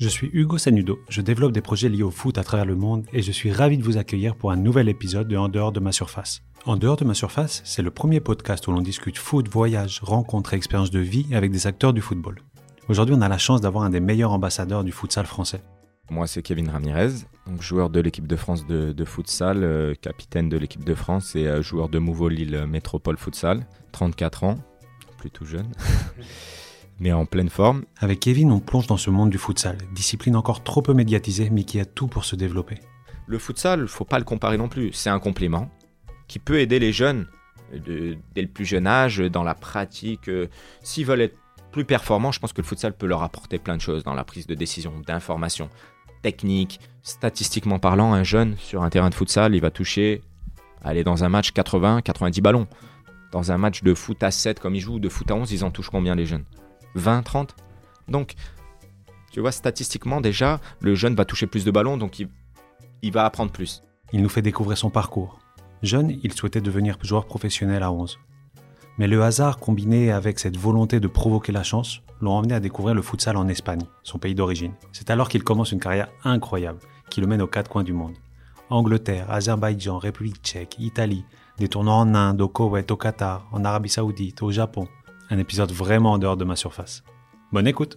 Je suis Hugo Sanudo, je développe des projets liés au foot à travers le monde et je suis ravi de vous accueillir pour un nouvel épisode de En dehors de ma surface. En dehors de ma surface, c'est le premier podcast où l'on discute foot, voyage, rencontres et expériences de vie avec des acteurs du football. Aujourd'hui, on a la chance d'avoir un des meilleurs ambassadeurs du futsal français. Moi, c'est Kevin Ramirez, donc joueur de l'équipe de France de futsal, capitaine de l'équipe de France et joueur de Mouveau Lille Métropole Futsal, 34 ans, plutôt jeune. Mais en pleine forme. Avec Kevin, on plonge dans ce monde du futsal, discipline encore trop peu médiatisée mais qui a tout pour se développer. Le futsal, il ne faut pas le comparer non plus, c'est un complément qui peut aider les jeunes dès le plus jeune âge dans la pratique. S'ils veulent être plus performants, je pense que le futsal peut leur apporter plein de choses dans la prise de décision, d'information, technique. Statistiquement parlant, un jeune sur un terrain de futsal, il va toucher, aller dans un match 80-90 ballons. Dans un match de foot à 7 comme ils jouent, de foot à 11, ils en touchent combien les jeunes ? 20, 30. Donc, tu vois, statistiquement, déjà, le jeune va toucher plus de ballons, donc il va apprendre plus. Il nous fait découvrir son parcours. Jeune, il souhaitait devenir joueur professionnel à 11. Mais le hasard, combiné avec cette volonté de provoquer la chance, l'ont emmené à découvrir le futsal en Espagne, son pays d'origine. C'est alors qu'il commence une carrière incroyable, qui le mène aux quatre coins du monde. Angleterre, Azerbaïdjan, République tchèque, Italie, des tournois en Inde, au Koweït, au Qatar, en Arabie Saoudite, au Japon. Un épisode vraiment en dehors de ma surface. Bonne écoute.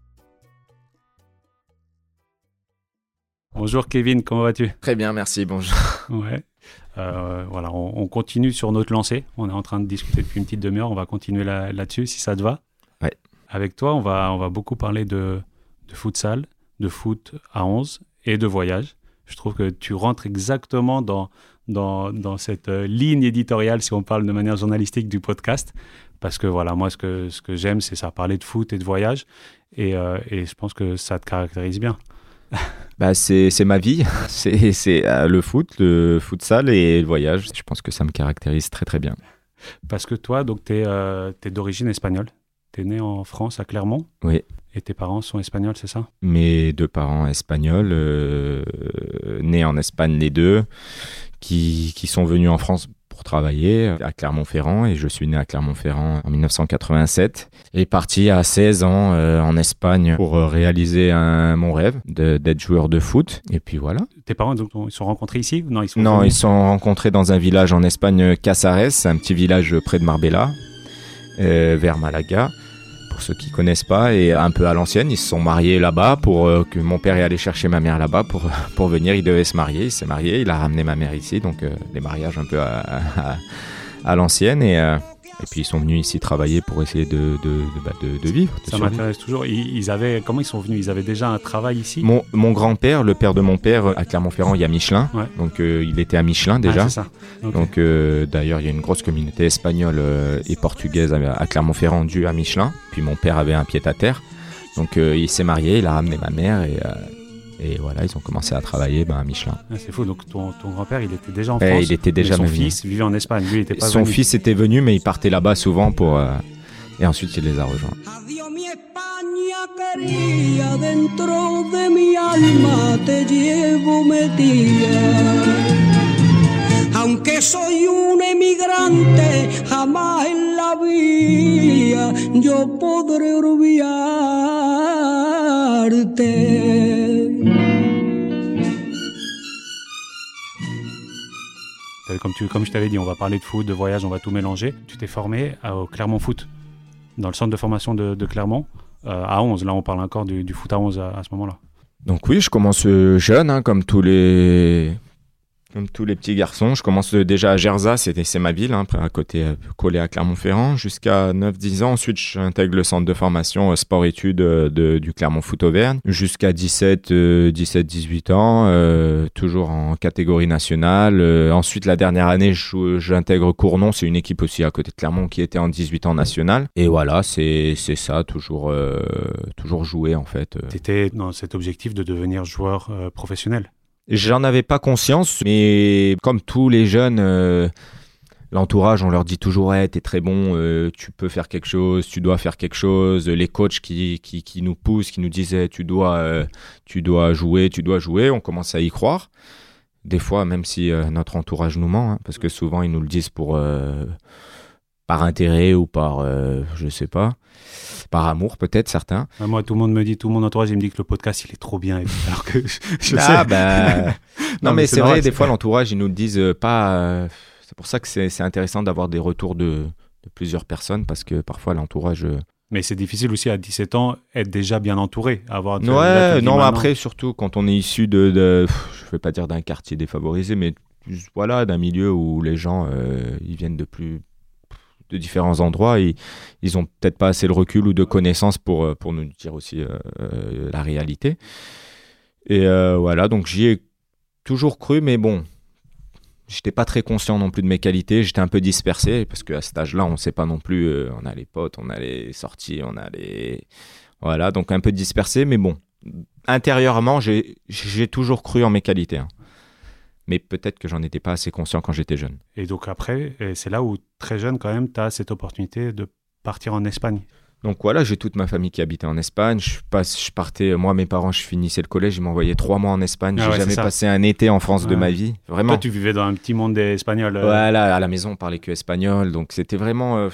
Bonjour Kevin, comment vas-tu ? Très bien, merci, bonjour. Ouais. Voilà, on continue sur notre lancée. On est en train de discuter depuis une petite demi-heure. On va continuer là-dessus, si ça te va. Ouais. Avec toi, on va beaucoup parler de futsal, de foot à 11 et de voyage. Je trouve que tu rentres exactement dans cette ligne éditoriale, si on parle de manière journalistique, du podcast. Parce que voilà, moi, ce que j'aime, c'est ça, parler de foot et de voyage. Et je pense que ça te caractérise bien. Bah, c'est ma vie. C'est le foot, le futsal et le voyage. Je pense que ça me caractérise très, très bien. Parce que toi, donc, t'es d'origine espagnole. T'es né en France, à Clermont. Oui. Et tes parents sont espagnols, c'est ça ? Mes deux parents espagnols, nés en Espagne les deux, qui sont venus en France pour travailler à Clermont-Ferrand, et je suis né à Clermont-Ferrand en 1987 et parti à 16 ans en Espagne pour réaliser mon rêve d'être joueur de foot, et puis voilà. Tes parents, donc, ils se sont rencontrés ici ? Non, ils se sont rencontrés dans un village en Espagne, Casares, un petit village près de Marbella, vers Malaga. Pour ceux qui ne connaissent pas, et un peu à l'ancienne, ils se sont mariés là-bas pour que mon père est allé chercher ma mère là-bas pour venir. Il devait se marier, il s'est marié, il a ramené ma mère ici, donc les mariages un peu à l'ancienne, et puis ils sont venus ici travailler pour essayer de vivre. Ça m'intéresse toujours. Comment ils sont venus ? Ils avaient déjà un travail ici ? Mon grand-père, le père de mon père, à Clermont-Ferrand, il y a Michelin. Ouais. Donc il était à Michelin déjà. Ah, c'est ça. Okay. Donc d'ailleurs, il y a une grosse communauté espagnole et portugaise à Clermont-Ferrand due à Michelin. Puis mon père avait un pied-à-terre. Donc il s'est marié, il a ramené ma mère et voilà, ils ont commencé à travailler à Michelin. Ah, c'est fou, donc ton grand-père, il était déjà en France. Il était déjà son fils vivait en Espagne, lui, il était pas Son venu. fils était venu, mais il partait là-bas souvent et ensuite il les a rejoints. Aunque soy un emigrante, jamás en la vida yo podré olvidarte. Comme je t'avais dit, on va parler de foot, de voyage, on va tout mélanger. Tu t'es formé au Clermont Foot, dans le centre de formation de Clermont, à 11. Là, on parle encore du foot à 11 à ce moment-là. Donc oui, je commence jeune, comme tous les petits garçons. Je commence déjà à Gerza, c'est ma ville, à côté, collé à Clermont-Ferrand, jusqu'à 9-10 ans. Ensuite, j'intègre le centre de formation sport-études du Clermont Foot Auvergne, jusqu'à 17-18 ans, toujours en catégorie nationale. Ensuite, la dernière année, j'intègre Cournon, c'est une équipe aussi à côté de Clermont qui était en 18 ans nationale. Et voilà, c'est ça, toujours jouer en fait. Tu étais dans cet objectif de devenir joueur professionnel ? J'en avais pas conscience, mais comme tous les jeunes, l'entourage, on leur dit toujours hey, « t'es très bon, tu peux faire quelque chose, tu dois faire quelque chose ». Les coachs qui nous poussent, qui nous disaient tu dois jouer, on commence à y croire. Des fois, même si notre entourage nous ment, parce que souvent ils nous le disent pour par intérêt ou par, je sais pas, par amour peut-être certains. Moi, tout mon entourage, il me dit que le podcast, il est trop bien. Alors que je Ah sais. bah... non mais c'est vrai, normal, des fois l'entourage, ils nous le disent pas... c'est pour ça que c'est intéressant d'avoir des retours de plusieurs personnes, parce que parfois l'entourage... Mais c'est difficile aussi à 17 ans, être déjà bien entouré. Avoir là, Ouais, tu dis non, maintenant. après, surtout quand on est issu je vais pas dire d'un quartier défavorisé, mais voilà, d'un milieu où les gens, ils viennent de différents endroits, ils ont peut-être pas assez de recul ou de connaissances pour nous dire aussi la réalité. Et voilà, donc j'y ai toujours cru, mais bon, j'étais pas très conscient non plus de mes qualités, j'étais un peu dispersé, parce qu'à cet âge-là, on sait pas non plus, on a les potes, on a les sorties, on a les... Voilà, donc un peu dispersé, mais bon, intérieurement, j'ai toujours cru en mes qualités. Hein. Mais peut-être que j'en étais pas assez conscient quand j'étais jeune. Et donc après, c'est là où, très jeune quand même, tu as cette opportunité de partir en Espagne. Donc voilà, j'ai toute ma famille qui habitait en Espagne. Je partais, moi, mes parents, je finissais le collège, ils m'envoyaient 3 mois en Espagne. Ah J'ai ouais, jamais c'est ça. passé un été en France de ma vie. Vraiment. Toi, tu vivais dans un petit monde espagnol. Voilà, à la maison, on parlait que espagnol. Donc c'était vraiment...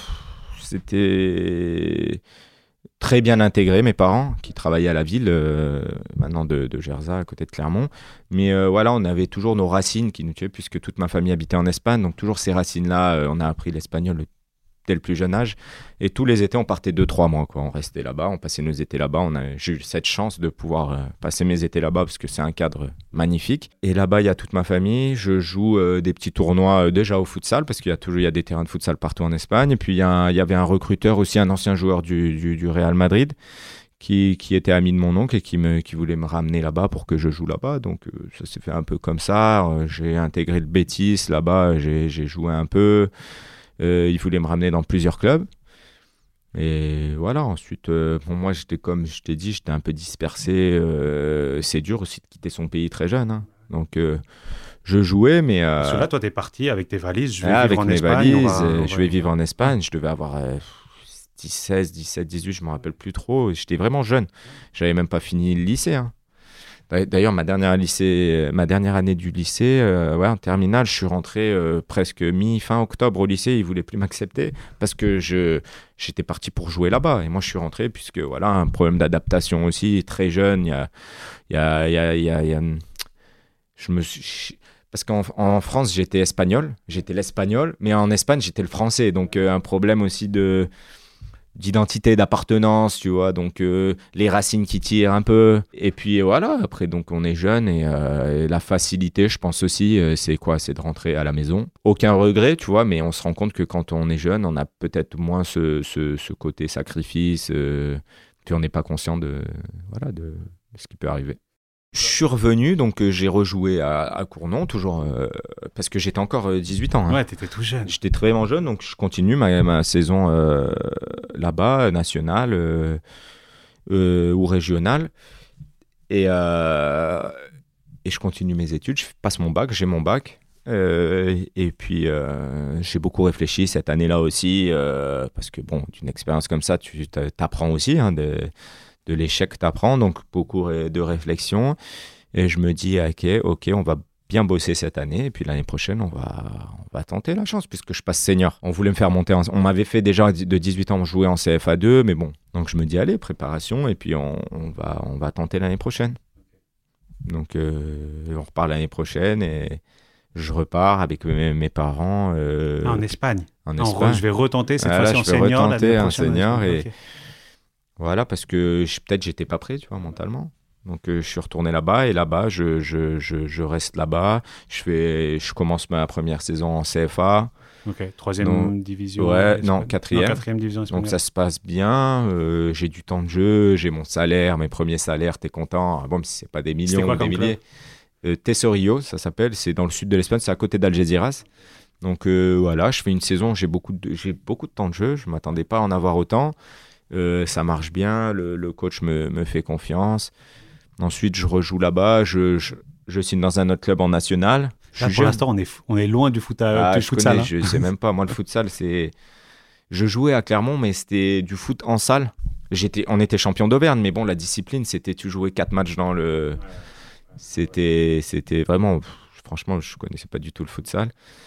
c'était très bien intégré, mes parents, qui travaillaient à la ville, maintenant de Gerza, à côté de Clermont. Mais voilà, on avait toujours nos racines qui nous tuaient, puisque toute ma famille habitait en Espagne. Donc toujours ces racines-là, on a appris l'espagnol dès le plus jeune âge. Et tous les étés, on partait 2-3 mois, quoi. On restait là-bas, on passait nos étés là-bas. J'ai eu cette chance de pouvoir passer mes étés là-bas, parce que c'est un cadre magnifique. Et là-bas, il y a toute ma famille. Je joue des petits tournois déjà au futsal, parce qu'il y a des terrains de futsal partout en Espagne. Et puis, il y avait un recruteur aussi, un ancien joueur du Real Madrid, qui était ami de mon oncle et qui voulait me ramener là-bas pour que je joue là-bas. Donc, ça s'est fait un peu comme ça. J'ai intégré le Betis là-bas, j'ai joué un peu. Il voulait me ramener dans plusieurs clubs. Et voilà, ensuite, moi, comme je t'ai dit, j'étais un peu dispersé. C'est dur aussi de quitter son pays très jeune. Hein. Donc, je jouais, mais... Parce que là, toi, t'es parti avec tes valises. Je vais vivre avec en mes Espagne. valises, je vais vivre en Espagne. Je devais avoir 16, 17, 18, je ne me rappelle plus trop. J'étais vraiment jeune. Je n'avais même pas fini le lycée. Hein. D'ailleurs, ma dernière année du lycée, en terminale, je suis rentré presque fin octobre au lycée. Ils ne voulaient plus m'accepter parce que j'étais parti pour jouer là-bas. Et moi, je suis rentré puisque, voilà, un problème d'adaptation aussi. Très jeune, parce qu'en France, j'étais espagnol. J'étais l'espagnol. Mais en Espagne, j'étais le français. Donc, un problème aussi d'identité, d'appartenance, tu vois, donc les racines qui tirent un peu. Et puis voilà, après, donc on est jeune et la facilité, je pense aussi, c'est quoi? C'est de rentrer à la maison. Aucun regret, tu vois, mais on se rend compte que quand on est jeune, on a peut-être moins ce côté sacrifice, puis on n'est pas conscient de ce qui peut arriver. Je suis revenu, donc j'ai rejoué à Cournon, toujours parce que j'étais encore 18 ans. Hein. Ouais, t'étais tout jeune. J'étais vraiment jeune, donc je continue ma saison là-bas, nationale ou régionale. Et je continue mes études, je passe mon bac, j'ai mon bac. Et puis, j'ai beaucoup réfléchi cette année-là aussi, parce que, bon, d'une expérience comme ça, tu t'apprends aussi, hein, de l'échec, t'apprends, donc beaucoup de réflexion. Et je me dis, ok, on va bien bosser cette année, et puis l'année prochaine, on va tenter la chance, puisque je passe senior. On voulait me faire monter, on m'avait fait déjà de 18 ans jouer en CFA2, mais bon. Donc je me dis, allez, préparation, et puis on va tenter l'année prochaine. Donc on repart l'année prochaine, et je repars avec mes parents. En Espagne. En Espagne. Je vais retenter cette voilà, fois-ci en senior. Je vais retenter un senior, et okay. Voilà, parce que peut-être j'étais pas prêt, tu vois, mentalement. Donc je suis retourné là-bas, et là-bas, je reste là-bas. Je commence ma première saison en CFA. Ok, troisième division. Ouais, non, quatrième. Quatrième division espagnole. Donc ça se passe bien, j'ai du temps de jeu, j'ai mon salaire, mes premiers salaires, t'es content. Bon, si c'est pas des millions ou des milliers. Tesorillo, ça s'appelle, c'est dans le sud de l'Espagne, c'est à côté d'Algeciras. Donc voilà, je fais une saison, j'ai beaucoup de temps de jeu, je m'attendais pas à en avoir autant. Ça marche bien, le coach me fait confiance. Ensuite, je rejoue là-bas, je signe dans un autre club en national. Là, pour l'instant, on est loin du futsal. Connais, je sais même pas. Moi, le futsal, c'est... Je jouais à Clermont, mais c'était du foot en salle. On était champion d'Auvergne, mais bon, la discipline, c'était tu jouais 4 matchs dans le... C'était vraiment... Franchement, je connaissais pas du tout le futsal.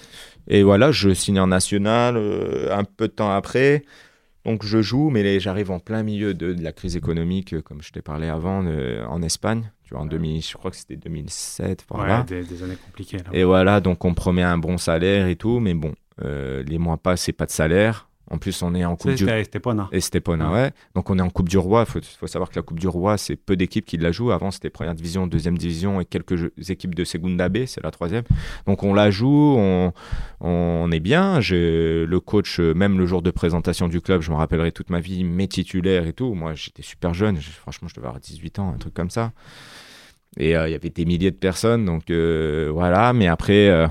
Et voilà, je signe en national un peu de temps après. Donc je joue, mais j'arrive en plein milieu de la crise économique, comme je t'ai parlé avant, en Espagne. Tu vois, je crois que c'était 2007, par là. Des années compliquées. Là. Et voilà, donc on me promet un bon salaire et tout, mais bon, les mois passent et pas de salaire. En plus, on est en Coupe du Roi. Estepona, ouais. Donc, on est en Coupe du Roi. Il faut savoir que la Coupe du Roi, c'est peu d'équipes qui la jouent. Avant, c'était première division, deuxième division et quelques équipes de Segunda B, c'est la troisième. Donc, on la joue, on est bien. Le coach, même le jour de présentation du club, je me rappellerai toute ma vie, mes titulaires et tout. Moi, j'étais super jeune. Franchement, je devais avoir 18 ans, un truc comme ça. Et il y avait des milliers de personnes. Donc, voilà. Mais après...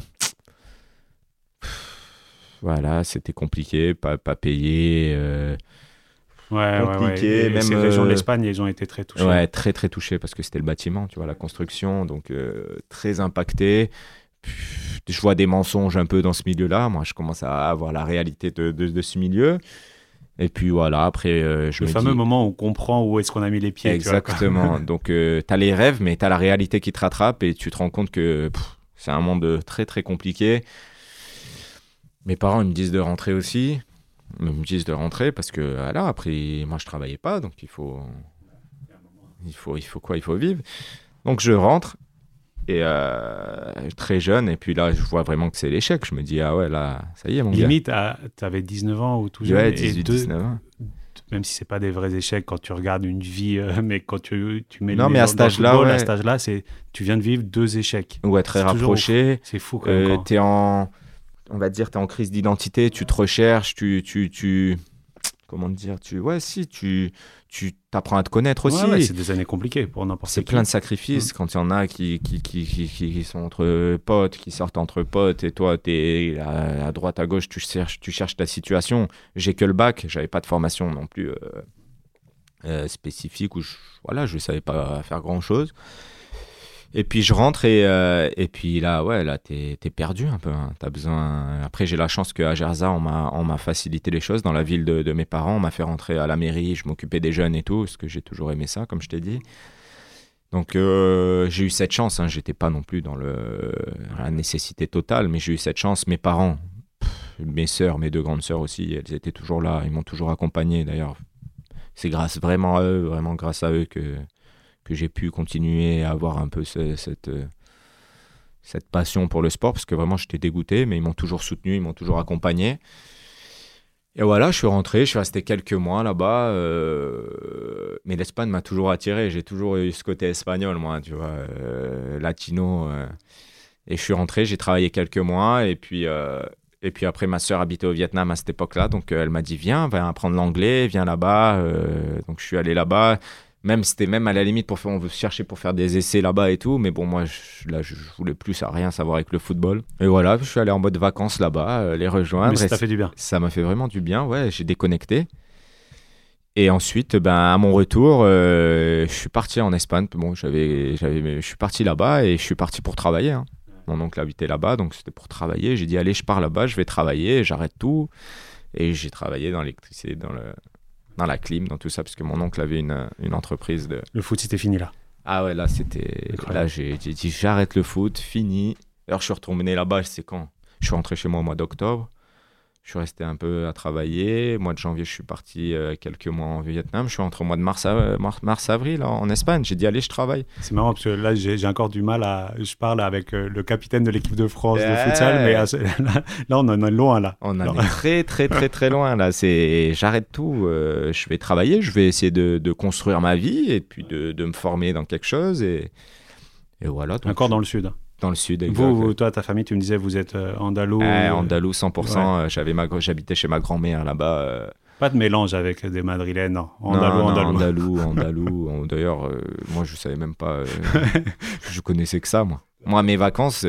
Voilà, c'était compliqué, pas payé. Compliqué. Même ces régions de l'Espagne, ils ont été très touchés. Ouais, très très touchés parce que c'était le bâtiment, tu vois, la construction, donc très impacté. Je vois des mensonges un peu dans ce milieu-là. Moi, je commence à avoir la réalité de ce milieu. Et puis voilà, après, le fameux moment où on comprend où est-ce qu'on a mis les pieds. Exactement. Donc, tu as les rêves, mais tu as la réalité qui te rattrape et tu te rends compte que c'est un monde très très compliqué. Mes parents, ils me disent de rentrer aussi. Ils me disent de rentrer parce que, voilà, après, moi, je travaillais pas, donc il faut quoi? Il faut vivre. Donc, je rentre, et très jeune, et puis là, je vois vraiment que c'est l'échec. Je me dis, ah ouais, là, ça y est, mon gars. Limite, t'avais 19 ans ou tout jeune. Ouais, 19 ans. Même si c'est pas des vrais échecs quand tu regardes une vie, mais quand tu mets non, mais à cet âge-là, à cet âge-là, tu viens de vivre 2 échecs. Ouais, très rapprochés. C'est fou quand même. T'es on va dire, tu es en crise d'identité, tu te recherches, comment te dire, tu t'apprends à te connaître aussi. Ouais, c'est des années compliquées pour n'importe qui. C'est plein de sacrifices quand il y en a qui sont entre potes, qui sortent entre potes, et toi, tu es à droite, à gauche, tu cherches ta situation. J'ai que le bac, j'avais pas de formation non plus spécifique, où je savais pas faire grand-chose. Et puis je rentre et puis là t'es perdu un peu. Hein. T'as besoin. Après j'ai la chance qu'à Gerza on m'a facilité les choses dans la ville de mes parents. On m'a fait rentrer à la mairie. Je m'occupais des jeunes et tout parce que j'ai toujours aimé ça, comme je t'ai dit. Donc j'ai eu cette chance. Hein. J'étais pas non plus dans la nécessité totale, mais j'ai eu cette chance. Mes parents, mes sœurs, mes 2 grandes sœurs aussi, elles étaient toujours là. Ils m'ont toujours accompagné. D'ailleurs, c'est vraiment grâce à eux que j'ai pu continuer à avoir un peu cette passion pour le sport, parce que vraiment j'étais dégoûté, mais ils m'ont toujours soutenu, ils m'ont toujours accompagné. Et voilà, je suis rentré, je suis resté quelques mois là-bas, mais l'Espagne m'a toujours attiré, j'ai toujours eu ce côté espagnol, moi, tu vois, latino. Et je suis rentré, j'ai travaillé quelques mois, et puis après, ma sœur habitait au Vietnam à cette époque-là, donc elle m'a dit, viens apprendre l'anglais, viens là-bas. Donc je suis allé là-bas. C'était même à la limite on veut chercher pour faire des essais là-bas et tout, mais bon, moi je voulais plus rien savoir avec le football. Et voilà, je suis allé en mode vacances là-bas, les rejoindre. Mais ça t'a fait du bien. Ça m'a fait vraiment du bien, ouais, j'ai déconnecté. Et ensuite, à mon retour, je suis parti en Espagne. Bon, je suis parti là-bas et je suis parti pour travailler. Hein. Mon oncle habitait là-bas, donc c'était pour travailler. J'ai dit, allez, je pars là-bas, je vais travailler, j'arrête tout. Et j'ai travaillé dans l'électricité, dans la clim, dans tout ça, parce que mon oncle avait une entreprise de... Le foot, c'était fini là. Ah ouais, là, c'était... Là, j'ai dit, j'arrête le foot, fini. Alors, je suis retourné là-bas, c'est quand? Je suis rentré chez moi au mois d'octobre. Je suis resté un peu à travailler. Mois de janvier, je suis parti quelques mois en Vietnam. Je suis rentré au mois de mars-avril en Espagne. J'ai dit, allez, je travaille. C'est marrant parce que là, j'ai encore du mal à... Je parle avec le capitaine de l'équipe de France de futsal, mais là, on en est loin, là. On en est très, très, très, très loin, là. J'arrête tout. Je vais travailler. Je vais essayer de construire ma vie et puis de me former dans quelque chose. Et voilà. Donc, encore dans le sud. Dans le sud, exactement. Vous, toi, ta famille, tu me disais, vous êtes andalou. Andalou, 100%. Ouais. J'habitais chez ma grand-mère là-bas. Pas de mélange avec des madrilènes, non. Andalou. D'ailleurs, moi, je savais même pas. Je connaissais que ça, moi. Moi, mes vacances,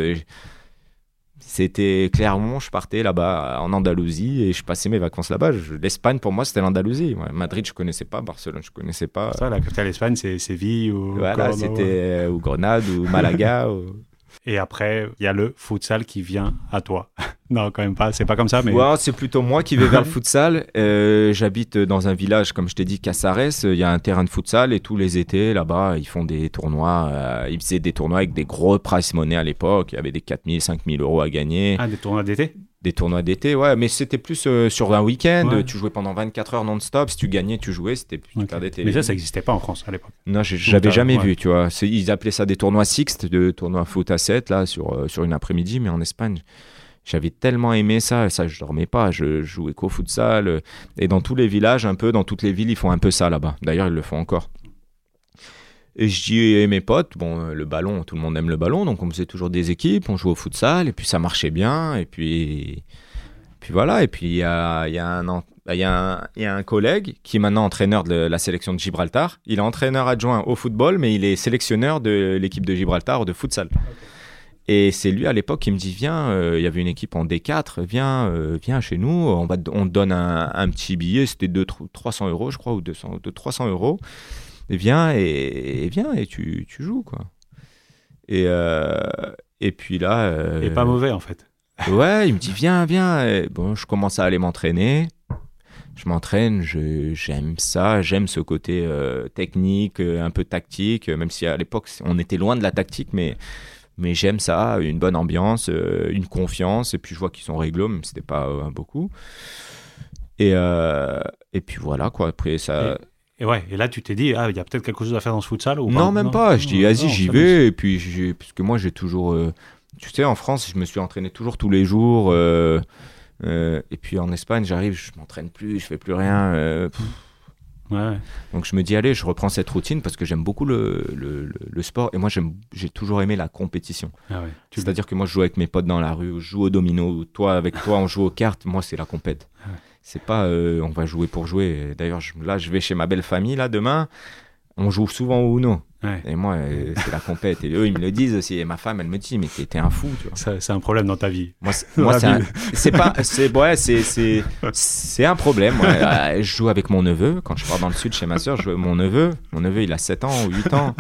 c'était Clermont. Je partais là-bas en Andalousie et je passais mes vacances là-bas. L'Espagne, pour moi, c'était l'Andalousie. Ouais. Madrid, je connaissais pas. Barcelone, je connaissais pas. Ça, la capitale d'Espagne, c'est Séville ou... Voilà, c'était ou Grenade ou Malaga. Et après, il y a le futsal qui vient à toi. Non, quand même pas. C'est pas comme ça, mais... Ouais, c'est plutôt moi qui vais vers le futsal. J'habite dans un village, comme je t'ai dit, Casares. Il y a un terrain de futsal et tous les étés, là-bas, ils font des tournois. Ils faisaient des tournois avec des gros prize money à l'époque. Il y avait des 4 000, 5 000 euros à gagner. Ah, des tournois d'été? Des tournois d'été, ouais, mais c'était plus sur un week-end. Ouais. Tu jouais pendant 24 heures non-stop. Si tu gagnais, tu jouais. C'était plus Ok. d'été. Mais ça n'existait pas en France à l'époque. Non, j'avais jamais ouais. vu, tu vois. Ils appelaient ça des tournois sixtes, de tournois foot à 7, là, sur une après-midi. Mais en Espagne, j'avais tellement aimé ça. Ça, je dormais pas. Je jouais qu'au futsal. Et dans tous les villages, un peu, dans toutes les villes, ils font un peu ça là-bas. D'ailleurs, ils le font encore. Et je dis à mes potes, bon, le ballon, tout le monde aime le ballon, donc on faisait toujours des équipes, on jouait au futsal, et puis ça marchait bien, et puis voilà. Et puis il y a un collègue qui est maintenant entraîneur de la sélection de Gibraltar. Il est entraîneur adjoint au football, mais il est sélectionneur de l'équipe de Gibraltar de futsal. Et c'est lui à l'époque qui me dit, viens, il y avait une équipe en D4, viens chez nous, on te donne un petit billet, c'était 300 euros je crois, ou 300 euros. Et viens et tu joues, quoi. Et puis là... Et pas mauvais en fait. Ouais, il me dit viens. Et bon, je commence à aller m'entraîner. Je m'entraîne, j'aime ça, j'aime ce côté technique, un peu tactique, même si à l'époque on était loin de la tactique, mais j'aime ça, une bonne ambiance, une confiance, et puis je vois qu'ils sont réglo, même si c'était pas beaucoup. Et puis voilà, quoi, après ça... Et là, tu t'es dit, il y a peut-être quelque chose à faire dans ce futsal ou Non, même pas. Je dis, vas-y, j'y ça vais. Et puis, parce que moi, j'ai toujours. Tu sais, en France, je me suis entraîné toujours tous les jours. Et puis en Espagne, j'arrive, je m'entraîne plus, je fais plus rien. Ouais. Donc je me dis, allez, je reprends cette routine parce que j'aime beaucoup le sport. Et moi, j'ai toujours aimé la compétition. Ah ouais. C'est-à-dire que moi, je joue avec mes potes dans la rue, ou je joue au domino, ou avec toi, on joue aux cartes. Moi, c'est la compète. Ah ouais. C'est pas on va jouer pour jouer. D'ailleurs, là, je vais chez ma belle famille, là, demain. On joue souvent au Uno. Ouais. Et moi, c'est la compète. Et eux, ils me le disent aussi. Et ma femme, elle me dit, mais t'es un fou, tu vois. C'est un problème dans ta vie. C'est un problème. Ouais. Je joue avec mon neveu. Quand je pars dans le sud chez ma soeur, je joue avec mon neveu. Mon neveu, il a 7 ans ou 8 ans.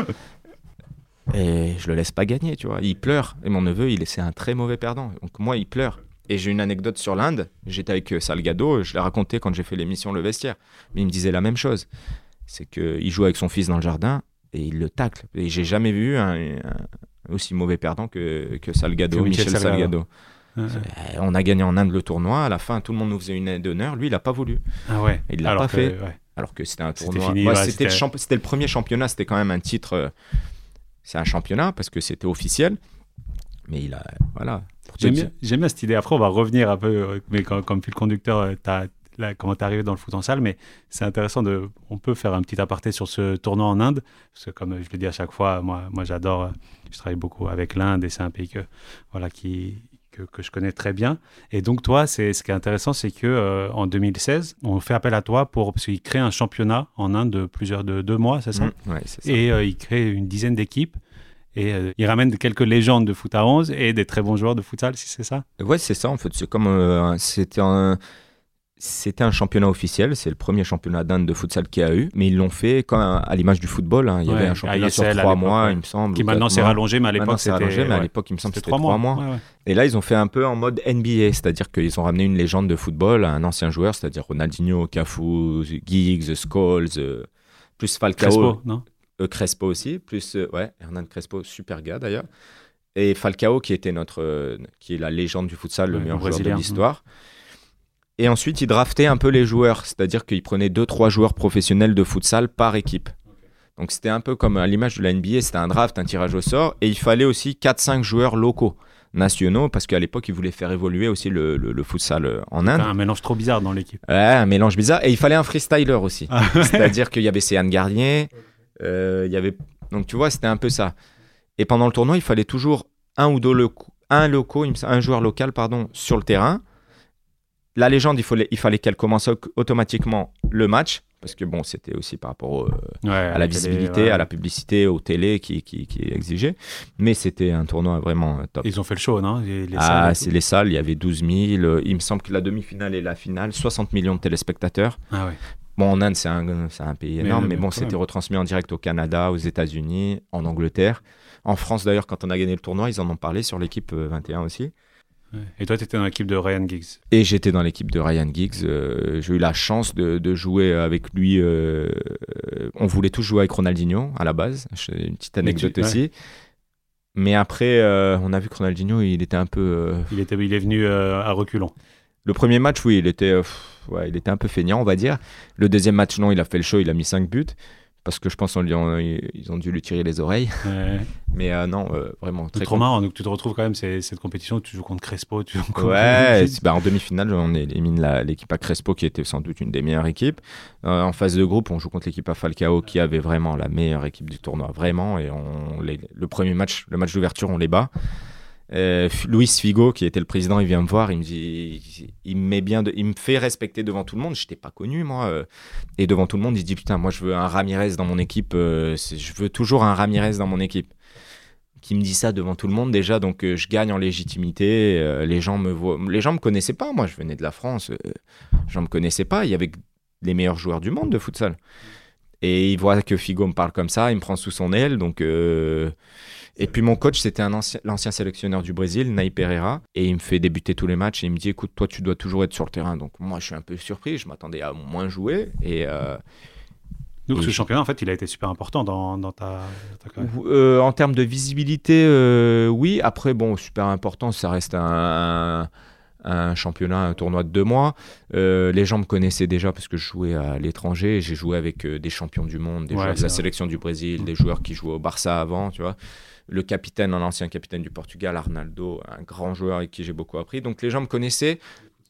Et je le laisse pas gagner, tu vois. Il pleure. Et mon neveu, c'est un très mauvais perdant. Donc moi, il pleure. Et j'ai une anecdote sur l'Inde. J'étais avec Salgado. Je l'ai raconté quand j'ai fait l'émission Le Vestiaire. Mais il me disait la même chose. C'est qu'il joue avec son fils dans le jardin et il le tacle. Et j'ai jamais vu un aussi mauvais perdant que Salgado, Michel Salgado. On a gagné en Inde le tournoi. À la fin, tout le monde nous faisait une aide d'honneur. Lui, il l'a pas voulu. Ah ouais. Et il l'a pas fait. Ouais. Alors que c'était un tournoi. Fini, c'était le premier championnat. C'était quand même un titre. C'est un championnat parce que c'était officiel. Mais il a voilà. J'aime bien cette idée. Après, on va revenir un peu. Mais comme fil conducteur, comment t'es arrivé dans le foot en salle, mais c'est intéressant on peut faire un petit aparté sur ce tournoi en Inde, parce que comme je le dis à chaque fois, moi j'adore, je travaille beaucoup avec l'Inde et c'est un pays que je connais très bien. Et donc toi, ce qui est intéressant, c'est que en 2016, on fait appel à toi parce qu'il crée un championnat en Inde de 2 mois, c'est ça? Ouais, c'est ça. Et il crée une dizaine d'équipes. Et il ramène quelques légendes de foot à 11 et des très bons joueurs de futsal, si c'est ça? Ouais, c'est ça en fait. C'est comme c'était un championnat officiel, c'est le premier championnat d'Inde de futsal qu'il y a eu, mais ils l'ont fait à l'image du football. Hein. Il y avait un championnat sur 3 mois, il me semble. Qui maintenant s'est rallongé, mais à l'époque c'était... Mais à l'époque, il me semble que c'était 3 mois. Ouais. Et là, ils ont fait un peu en mode NBA, c'est-à-dire qu'ils ont ramené une légende de football, un ancien joueur, c'est-à-dire Ronaldinho, Cafu, Giggs, Scholes, plus Falcao. Crespo, non? Crespo aussi, plus Hernan Crespo, super gars d'ailleurs. Et Falcao qui est la légende du futsal, le meilleur joueur de l'histoire. Et ensuite, ils draftaient un peu les joueurs, c'est-à-dire qu'ils prenaient 2-3 joueurs professionnels de futsal par équipe. Donc c'était un peu comme à l'image de la NBA, c'était un draft, un tirage au sort, et il fallait aussi 4-5 joueurs locaux, nationaux, parce qu'à l'époque, ils voulaient faire évoluer aussi le futsal en Inde. Un mélange trop bizarre dans l'équipe. Ouais, un mélange bizarre, et il fallait un freestyler aussi. C'est-à-dire qu'il y avait Céane Garnier, donc tu vois, c'était un peu ça. Et pendant le tournoi, il fallait toujours un joueur local sur le terrain. La légende, il fallait qu'elle commence automatiquement le match, parce que bon, c'était aussi par rapport à la visibilité, à la publicité, aux télés qui exigeaient. Mais c'était un tournoi vraiment top. Ils ont fait le show, non? Les salles, il y avait 12 000. Il me semble que la demi-finale et la finale, 60 millions de téléspectateurs. Ah ouais. Bon, en Inde, c'est un pays énorme, mais bon, c'était retransmis en direct au Canada, aux États-Unis, en Angleterre. En France, d'ailleurs, quand on a gagné le tournoi, ils en ont parlé sur l'équipe 21 aussi. Et toi, tu étais dans l'équipe de Ryan Giggs? Et j'étais dans l'équipe de Ryan Giggs. J'ai eu la chance de jouer avec lui. On voulait tous jouer avec Ronaldinho à la base. Une petite anecdote aussi. Mais après, on a vu que Ronaldinho, il était un peu... Il est venu à reculons. Le premier match, oui, il était un peu feignant, on va dire. Le deuxième match, non, il a fait le show, il a mis 5 buts. Parce que je pense qu'ils ont dû lui tirer les oreilles. Ouais. Mais non, vraiment très trop marrant. Donc tu te retrouves quand même cette compétition où tu joues contre Crespo. En demi-finale, on élimine l'équipe à Crespo qui était sans doute une des meilleures équipes. En phase de groupe, on joue contre l'équipe à Falcao qui avait vraiment la meilleure équipe du tournoi, vraiment. Et le premier match, le match d'ouverture, on les bat. Luis Figo, qui était le président, il vient me voir, il me dit, il me fait respecter devant tout le monde. Je n'étais pas connu, moi. Et devant tout le monde, il se dit, putain, moi, je veux un Ramirez dans mon équipe. Je veux toujours un Ramirez dans mon équipe. Qui me dit ça devant tout le monde, déjà. Donc, je gagne en légitimité. Les gens me connaissaient pas. Moi, je venais de la France. Les gens me connaissaient pas. Il y avait les meilleurs joueurs du monde de futsal. Et il voit que Figo me parle comme ça. Il me prend sous son aile. Donc... Et puis mon coach, c'était l'ancien sélectionneur du Brésil, Ney Pereira, et il me fait débuter tous les matchs et il me dit, écoute, toi tu dois toujours être sur le terrain. Donc moi je suis un peu surpris, je m'attendais à moins jouer. Donc ce championnat, en fait, il a été super important dans ta carrière. En termes de visibilité, oui. Après, bon, super important, ça reste un championnat, un tournoi de 2 mois. Les gens me connaissaient déjà parce que je jouais à l'étranger. J'ai joué avec des champions du monde, des joueurs de la sélection du Brésil, des joueurs qui jouaient au Barça avant, tu vois. Le capitaine, un ancien capitaine du Portugal, Arnaldo, un grand joueur avec qui j'ai beaucoup appris. Donc les gens me connaissaient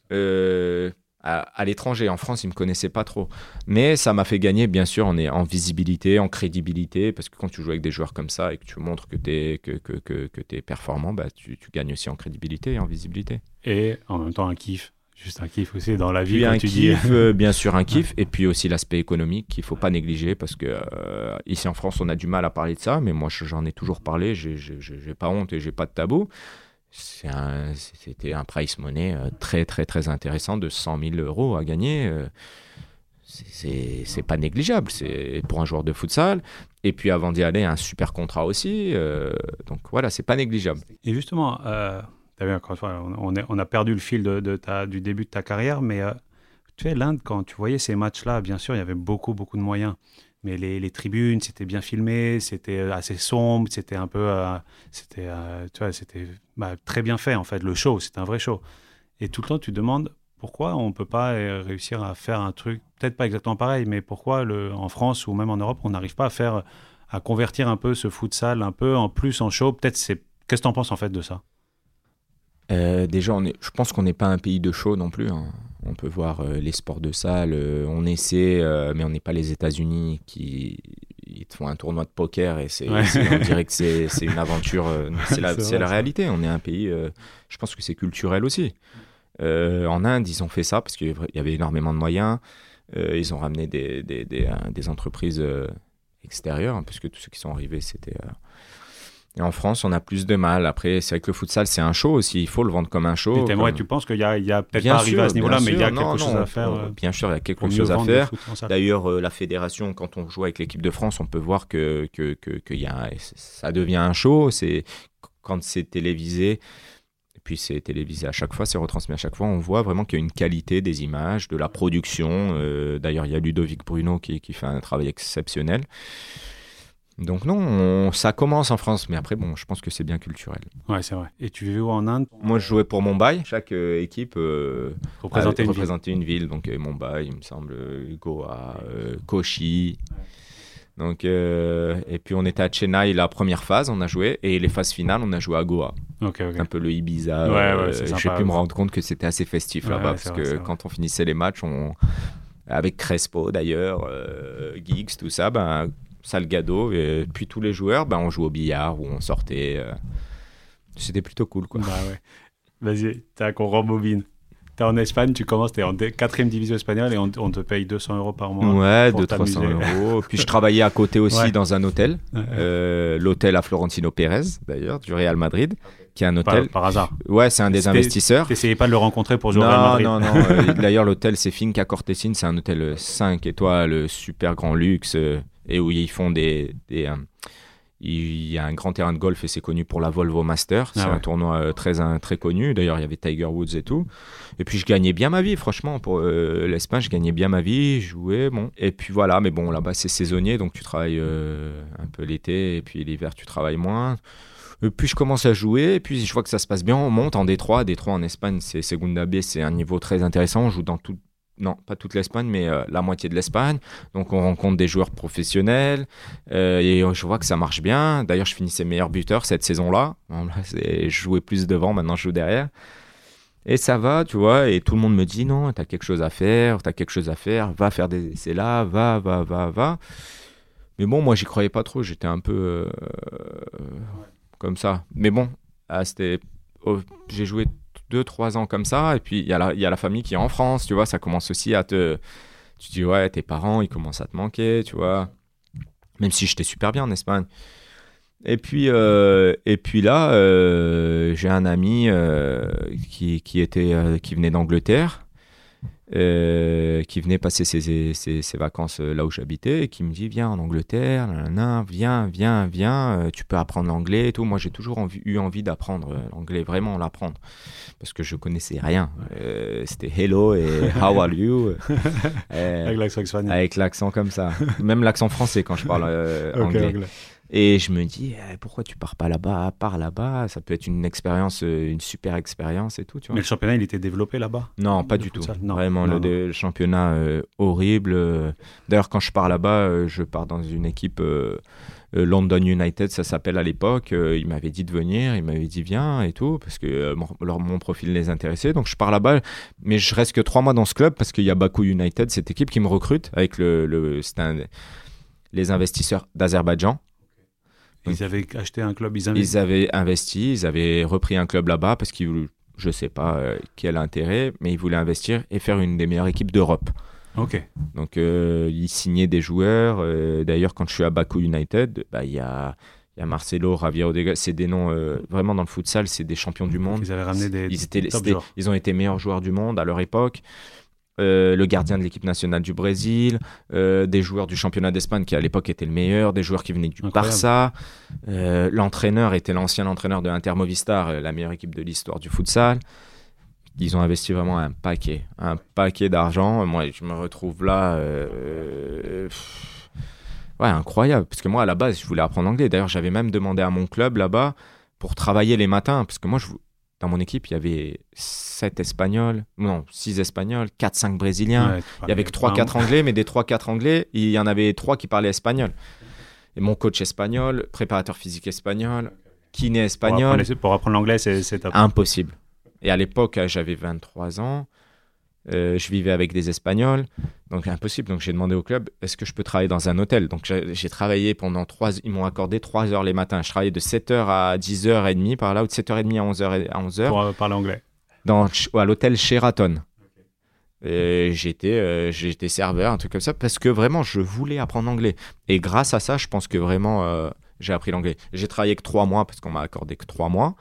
à l'étranger. En France, ils ne me connaissaient pas trop. Mais ça m'a fait gagner, bien sûr, en visibilité, en crédibilité, parce que quand tu joues avec des joueurs comme ça et que tu montres que tu es performant, bah, tu gagnes aussi en crédibilité et en visibilité. Et en même temps, un kiff. Juste un kiff aussi dans la vie. Puis quand un tu kiff, dis... bien sûr un kiff, et puis aussi l'aspect économique qu'il ne faut pas négliger, parce que ici en France, on a du mal à parler de ça, mais moi j'en ai toujours parlé, j'ai pas honte et j'ai pas de tabou. C'était un prize money très très très intéressant de 100 000 € à gagner. C'est pas négligeable, c'est pour un joueur de futsal. Et puis avant d'y aller, un super contrat aussi. Donc voilà, c'est pas négligeable. Et justement, t'as vu, encore une fois, on a perdu le fil du début de ta carrière, mais tu sais, l'Inde, quand tu voyais ces matchs-là, bien sûr, il y avait beaucoup de moyens. Mais les tribunes, c'était bien filmé, c'était assez sombre, c'était un peu... tu vois, c'était très bien fait, en fait. Le show, c'était un vrai show. Et tout le temps, tu te demandes pourquoi on ne peut pas réussir à faire un truc, peut-être pas exactement pareil, mais pourquoi en France ou même en Europe, on n'arrive pas à convertir un peu ce futsal, un peu en plus en show. Peut-être qu'est-ce que tu en penses, en fait, de ça? Déjà, je pense qu'on n'est pas un pays de show non plus, hein. On peut voir les sports de salle, on essaie, mais on n'est pas les États-Unis qui ils te font un tournoi de poker et on dirait que c'est une aventure. C'est la réalité. On est un pays, je pense que c'est culturel aussi. En Inde, ils ont fait ça parce qu'il y avait énormément de moyens. Ils ont ramené des entreprises extérieures, hein, puisque tous ceux qui sont arrivés, c'était... Et en France, on a plus de mal. Après, c'est vrai que le futsal, c'est un show aussi. Il faut le vendre comme un show. Et tu penses qu'il y a peut-être pas arrivé à ce niveau-là, mais il y a quelque chose à faire. Bien sûr, il y a quelque chose à faire. D'ailleurs, la fédération, quand on joue avec l'équipe de France, on peut voir que ça devient un show. Quand c'est télévisé, et puis c'est télévisé à chaque fois, c'est retransmis à chaque fois, on voit vraiment qu'il y a une qualité des images, de la production. D'ailleurs, il y a Ludovic Bruno qui fait un travail exceptionnel. Donc non, ça commence en France, mais après, bon, je pense que c'est bien culturel. Ouais, c'est vrai. Et tu vivais où en Inde? Moi, je jouais pour Mumbai. Chaque équipe représentait une ville. Donc Mumbai, il me semble, Goa, Kochi. Donc, et puis on était à Chennai la première phase, on a joué, et les phases finales, on a joué à Goa. Okay. Un peu le Ibiza. J'ai pu me rendre compte que c'était assez festif là-bas, parce que quand on finissait les matchs, avec Crespo d'ailleurs, Giggs, tout ça, Salgado, et puis tous les joueurs, on jouait au billard ou on sortait. C'était plutôt cool, quoi. Vas-y, qu'on rembobine. T'es en Espagne, tu commences, t'es en 4e division espagnole et on te paye 200 € par mois. Ouais, 200-300 €. Puis je travaillais à côté aussi dans un hôtel, l'hôtel à Florentino Pérez, d'ailleurs, du Real Madrid, qui est un hôtel. Par hasard. Ouais, c'est un des investisseurs. T'essayais pas de le rencontrer pour jouer au Real Madrid? Non. D'ailleurs, l'hôtel, c'est Finca Cortesín, c'est un hôtel 5 étoiles, super grand luxe. Et où ils font Il y a un grand terrain de golf et c'est connu pour la Volvo Master. C'est un tournoi très connu. D'ailleurs, il y avait Tiger Woods et tout. Et puis, je gagnais bien ma vie, franchement. Pour l'Espagne, je gagnais bien ma vie. Je jouais, bon. Et puis voilà, mais bon, là-bas, c'est saisonnier. Donc, tu travailles un peu l'été. Et puis, l'hiver, tu travailles moins. Et puis, je commence à jouer. Et puis, je vois que ça se passe bien. On monte en D3. D3 en Espagne, c'est Segunda B. C'est un niveau très intéressant. On joue dans tout. Non, pas toute l'Espagne, mais la moitié de l'Espagne. Donc, on rencontre des joueurs professionnels et je vois que ça marche bien. D'ailleurs, je finissais meilleur buteur cette saison-là. Bon, là, je jouais plus devant, maintenant je joue derrière. Et ça va, tu vois. Et tout le monde me dit, non, t'as quelque chose à faire, va faire des essais là, va. Mais bon, moi, j'y croyais pas trop. J'étais un peu comme ça. Mais bon, j'ai joué 2-3 ans comme ça, et puis il y a la famille qui est en France, tu vois, ça commence aussi à tu dis, ouais, tes parents, ils commencent à te manquer, tu vois, même si j'étais super bien en Espagne. Et puis là, j'ai un ami qui venait d'Angleterre, qui venait passer ses vacances là où j'habitais, et qui me dit, viens en Angleterre, viens, tu peux apprendre l'anglais et tout. Moi, j'ai toujours eu envie d'apprendre l'anglais, vraiment l'apprendre, parce que je connaissais rien. C'était hello et how are you, avec l'accent espagnol. Avec l'accent comme ça, même l'accent français quand je parle anglais. Et je me dis, pourquoi tu pars pas là-bas? Pars là-bas, ça peut être une expérience, une super expérience et tout. Tu vois. Mais le championnat, il était développé là-bas? Non, pas du tout. Non, vraiment, le championnat horrible. D'ailleurs, quand je pars là-bas, je pars dans une équipe London United, ça s'appelle à l'époque. Il m'avait dit de venir, il m'avait dit viens et tout, parce que mon profil les intéressait. Donc je pars là-bas, mais je reste que 3 mois dans ce club, parce qu'il y a Bakou United, cette équipe qui me recrute, avec les investisseurs d'Azerbaïdjan. Ils avaient acheté un club, ils avaient investi, ils avaient repris un club là-bas parce qu'ils voulaient, je ne sais pas quel intérêt, mais ils voulaient investir et faire une des meilleures équipes d'Europe. Ok. Donc ils signaient des joueurs. D'ailleurs, quand je suis à Bakou United, il y a Marcelo, Javier Odega, c'est des noms vraiment dans le futsal, c'est des champions du monde. Ils avaient ramené des top joueurs. Ils ont été meilleurs joueurs du monde à leur époque. Le gardien de l'équipe nationale du Brésil, des joueurs du championnat d'Espagne qui à l'époque étaient le meilleur, des joueurs qui venaient du Barça. L'entraîneur était l'ancien entraîneur de Inter Movistar, la meilleure équipe de l'histoire du futsal. Ils ont investi vraiment un paquet d'argent. Moi, je me retrouve là, incroyable. Parce que moi, à la base, je voulais apprendre l'anglais. D'ailleurs, j'avais même demandé à mon club là-bas pour travailler les matins, parce que moi, dans mon équipe, il y avait 6 Espagnols, 4-5 Brésiliens. Ouais, il y avait que 3-4 Anglais, mais des 3-4 Anglais, il y en avait 3 qui parlaient espagnol. Et mon coach espagnol, préparateur physique espagnol, kiné espagnol. Pour apprendre l'anglais, c'est top. Impossible. Et à l'époque, j'avais 23 ans. Je vivais avec des Espagnols, donc impossible. Donc j'ai demandé au club, est-ce que je peux travailler dans un hôtel? Donc j'ai travaillé pendant 3 ils m'ont accordé 3 heures les matins. Je travaillais de 7h à 10h30 par là, ou de 7h30 à 11h. Pour parler anglais. À l'hôtel Sheraton. Et j'étais serveur, un truc comme ça, parce que vraiment, je voulais apprendre l'anglais. Et grâce à ça, je pense que vraiment, j'ai appris l'anglais. J'ai travaillé que 3 mois, parce qu'on m'a accordé que 3 mois.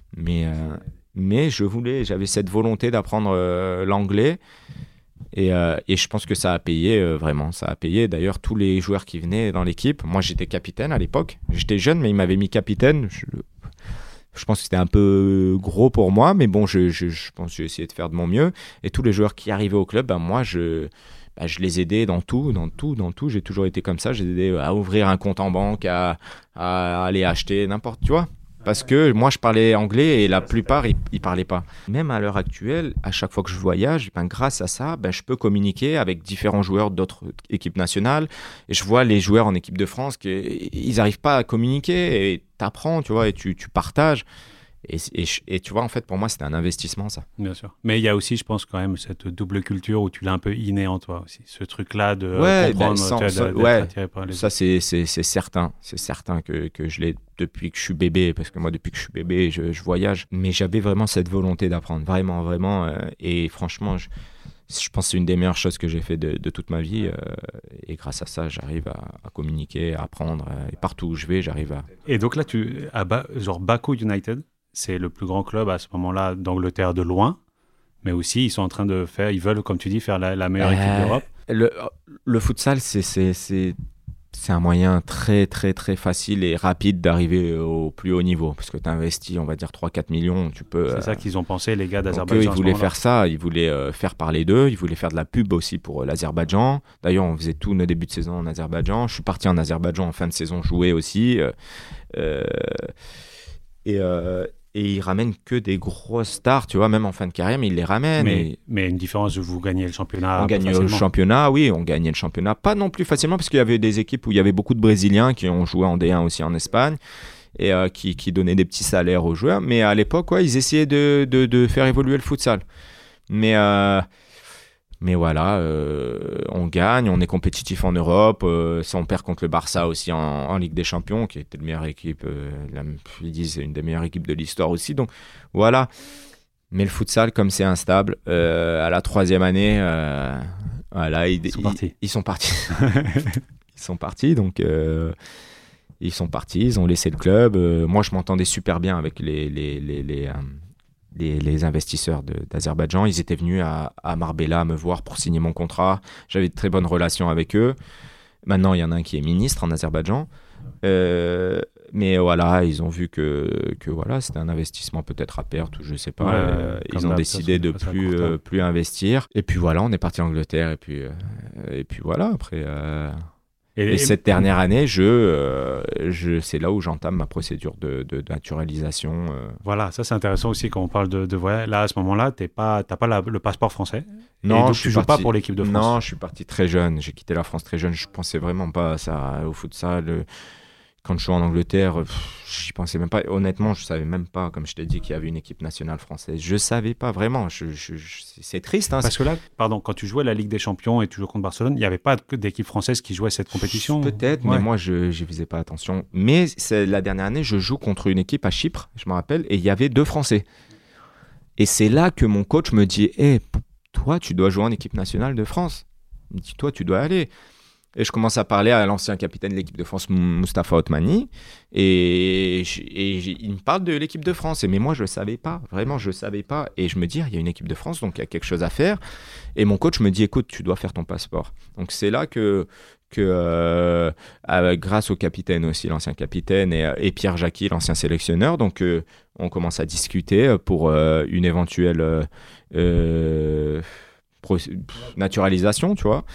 Mais j'avais cette volonté d'apprendre l'anglais et je pense que ça a payé, vraiment, ça a payé. D'ailleurs, tous les joueurs qui venaient dans l'équipe, moi j'étais capitaine à l'époque, j'étais jeune mais ils m'avaient mis capitaine. Je pense que c'était un peu gros pour moi, mais bon, je pense que j'ai essayé de faire de mon mieux. Et tous les joueurs qui arrivaient au club, moi je les aidais dans tout. J'ai toujours été comme ça, j'ai aidé à ouvrir un compte en banque, à aller acheter n'importe, tu vois. Parce que moi, je parlais anglais et la plupart, ils parlaient pas. Même à l'heure actuelle, à chaque fois que je voyage, grâce à ça, je peux communiquer avec différents joueurs d'autres équipes nationales. Et je vois les joueurs en équipe de France qu'ils n'arrivent pas à communiquer. Et tu apprends, tu vois, et tu partages. Et tu vois, en fait, pour moi, c'était un investissement, ça. Bien sûr. Mais il y a aussi, je pense, quand même, cette double culture où tu l'as un peu inné en toi aussi. Ce truc-là de comprendre, d'être attiré par les autres. Ça, c'est certain. C'est certain que je l'ai depuis que je suis bébé, parce que moi, depuis que je suis bébé, je voyage. Mais j'avais vraiment cette volonté d'apprendre, vraiment. Et franchement, je pense que c'est une des meilleures choses que j'ai fait de toute ma vie. Et grâce à ça, j'arrive à communiquer, à apprendre. Et partout où je vais, j'arrive à... Et donc là, genre Bakou United, c'est le plus grand club à ce moment-là d'Angleterre de loin, mais aussi ils veulent, comme tu dis, faire la meilleure équipe d'Europe. Le futsal, c'est c'est un moyen très très très facile et rapide d'arriver au plus haut niveau. Parce que tu investis, on va dire 3-4 millions, tu peux... C'est ça qu'ils ont pensé, les gars Donc d'Azerbaïdjan. eux, ils à ce voulaient moment-là. faire ça, ils voulaient faire parler d'eux, ils voulaient faire de la pub aussi pour l'Azerbaïdjan. D'ailleurs, on faisait tous nos débuts de saison en Azerbaïdjan. Je suis parti en Azerbaïdjan en fin de saison jouer aussi. Euh, et ils ramènent que des grosses stars, tu vois, même en fin de carrière, mais ils les ramènent. Mais une différence, vous gagnez le championnat On un peu gagne le facilement. championnat, oui, on gagnait le championnat. Pas non plus facilement, parce qu'il y avait des équipes où il y avait beaucoup de Brésiliens qui ont joué en D1 aussi en Espagne et qui donnaient des petits salaires aux joueurs. Mais à l'époque, ouais, ils essayaient de faire évoluer le futsal. Mais voilà, on gagne, on est compétitif en Europe. Ça, on perd contre le Barça aussi en Ligue des Champions, qui était la meilleure équipe. Ils disent une des meilleures équipes de l'histoire aussi. Donc voilà. Mais le futsal, comme c'est instable, à la 3e année, voilà, ils sont partis. Ils sont partis, donc ils sont partis, ils ont laissé le club. Moi, je m'entendais super bien avec les investisseurs d'Azerbaïdjan. Ils étaient venus à Marbella me voir pour signer mon contrat. J'avais de très bonnes relations avec eux. Maintenant, il y en a un qui est ministre en Azerbaïdjan. Mais voilà, ils ont vu que voilà, c'était un investissement peut-être à perte ou je sais pas. Ouais, ils ont décidé de plus investir. Et puis voilà, on est parti en Angleterre. Et puis voilà, après... Et cette dernière année, c'est là où j'entame ma procédure de naturalisation. Voilà, ça c'est intéressant aussi quand on parle de voyage. Là, à ce moment-là, t'as pas le passeport français. Non, donc, tu joues pas pour l'équipe de France. Non, je suis parti très jeune. J'ai quitté la France très jeune. Je pensais vraiment pas à ça, au futsal. Quand je suis en Angleterre, j'y pensais même pas. Honnêtement, je savais même pas, comme je t'ai dit, qu'il y avait une équipe nationale française. Je savais pas vraiment. C'est triste. Hein. Parce que là, quand tu jouais la Ligue des Champions et tu jouais contre Barcelone, il n'y avait pas d'équipe française qui jouait cette compétition. Peut-être, ouais. Mais moi, je n'y faisais pas attention. Mais la dernière année, je joue contre une équipe à Chypre, je me rappelle, et il y avait 2 Français. Et c'est là que mon coach me dit toi, tu dois jouer en équipe nationale de France. Il me dit, toi, tu dois aller. Et je commence à parler à l'ancien capitaine de l'équipe de France, Mustapha Otmani, et il me parle de l'équipe de France. Mais moi, je ne savais pas, vraiment, je ne savais pas. Et je me dis, il y a une équipe de France, donc il y a quelque chose à faire. Et mon coach me dit, écoute, tu dois faire ton passeport. Donc c'est là que grâce au capitaine aussi, l'ancien capitaine, et Pierre Jacqui, l'ancien sélectionneur, donc on commence à discuter pour une éventuelle naturalisation, tu vois.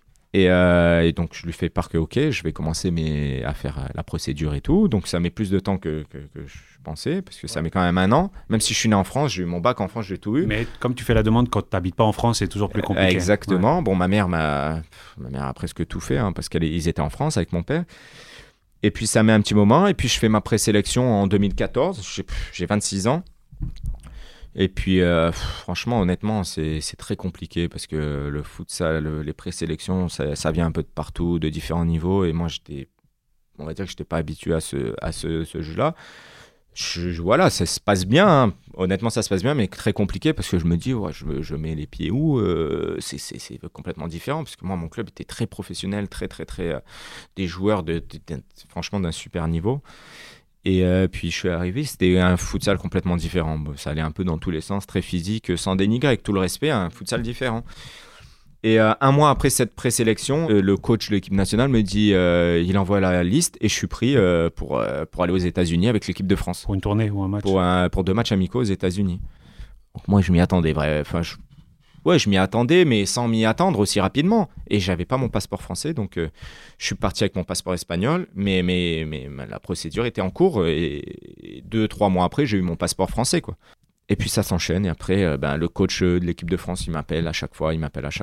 Et donc, je lui fais part que, OK, je vais commencer à faire la procédure et tout. Donc, ça met plus de temps que je pensais, parce que ça met quand même 1 an. Même si je suis né en France, j'ai eu mon bac en France, j'ai tout eu. Mais comme tu fais la demande quand tu n'habites pas en France, c'est toujours plus compliqué. Exactement. Ouais. Bon, ma mère a presque tout fait, hein, parce qu'ils étaient en France avec mon père. Et puis, ça met un petit moment. Et puis, je fais ma présélection en 2014. J'ai 26 ans. Et puis, franchement, honnêtement, c'est très compliqué parce que le futsal, les présélections, ça vient un peu de partout, de différents niveaux. Et moi, on va dire que je n'étais pas habitué à ce jeu-là. Voilà, ça se passe bien. Hein. Honnêtement, ça se passe bien, mais très compliqué parce que je me dis, ouais, je mets les pieds où c'est complètement différent parce que moi, mon club était très professionnel, très, très, très. Des joueurs franchement d'un super niveau. Et puis je suis arrivé, c'était un futsal complètement différent. Ça allait un peu dans tous les sens, très physique, sans dénigrer, avec tout le respect, un futsal différent. Et 1 mois après cette présélection, le coach de l'équipe nationale me dit, il envoie la liste et je suis pris pour aller aux États-Unis avec l'équipe de France. Pour une tournée ou un match pour 2 matchs amicaux aux États-Unis. Donc moi, je m'y attendais. Je m'y attendais, mais sans m'y attendre aussi rapidement. Et j'avais pas mon passeport français, donc je suis parti avec mon passeport espagnol. Mais la procédure était en cours et 2-3 mois après, j'ai eu mon passeport français, quoi. Et puis ça s'enchaîne. Et après, le coach de l'équipe de France, il m'appelle à chaque fois.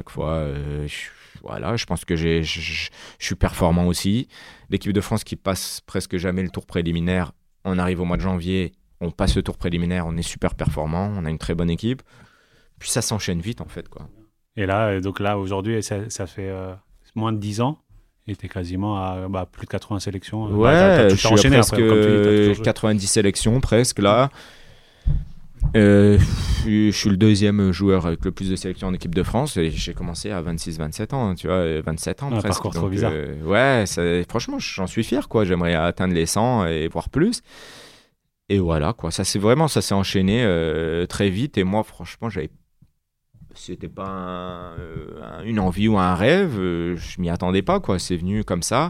Voilà, je pense que je suis performant aussi. L'équipe de France qui passe presque jamais le tour préliminaire. On arrive au mois de janvier, on passe le tour préliminaire, on est super performant, on a une très bonne équipe. Puis ça s'enchaîne vite, en fait, quoi. Et là, aujourd'hui, ça fait moins de 10 ans. Et tu es quasiment à plus de 80 sélections. Ouais, je suis à presque 90 sélections, presque, là. Je suis le 2e joueur avec le plus de sélections en équipe de France. Et j'ai commencé à 26-27 ans, tu vois, 27 ans presque. Un parcours trop bizarre. Franchement, j'en suis fier, quoi. J'aimerais atteindre les 100 et voire plus. Et voilà, quoi. Ça s'est enchaîné très vite. Et moi, franchement, c'était pas une envie ou un rêve, je m'y attendais pas, quoi. C'est venu comme ça,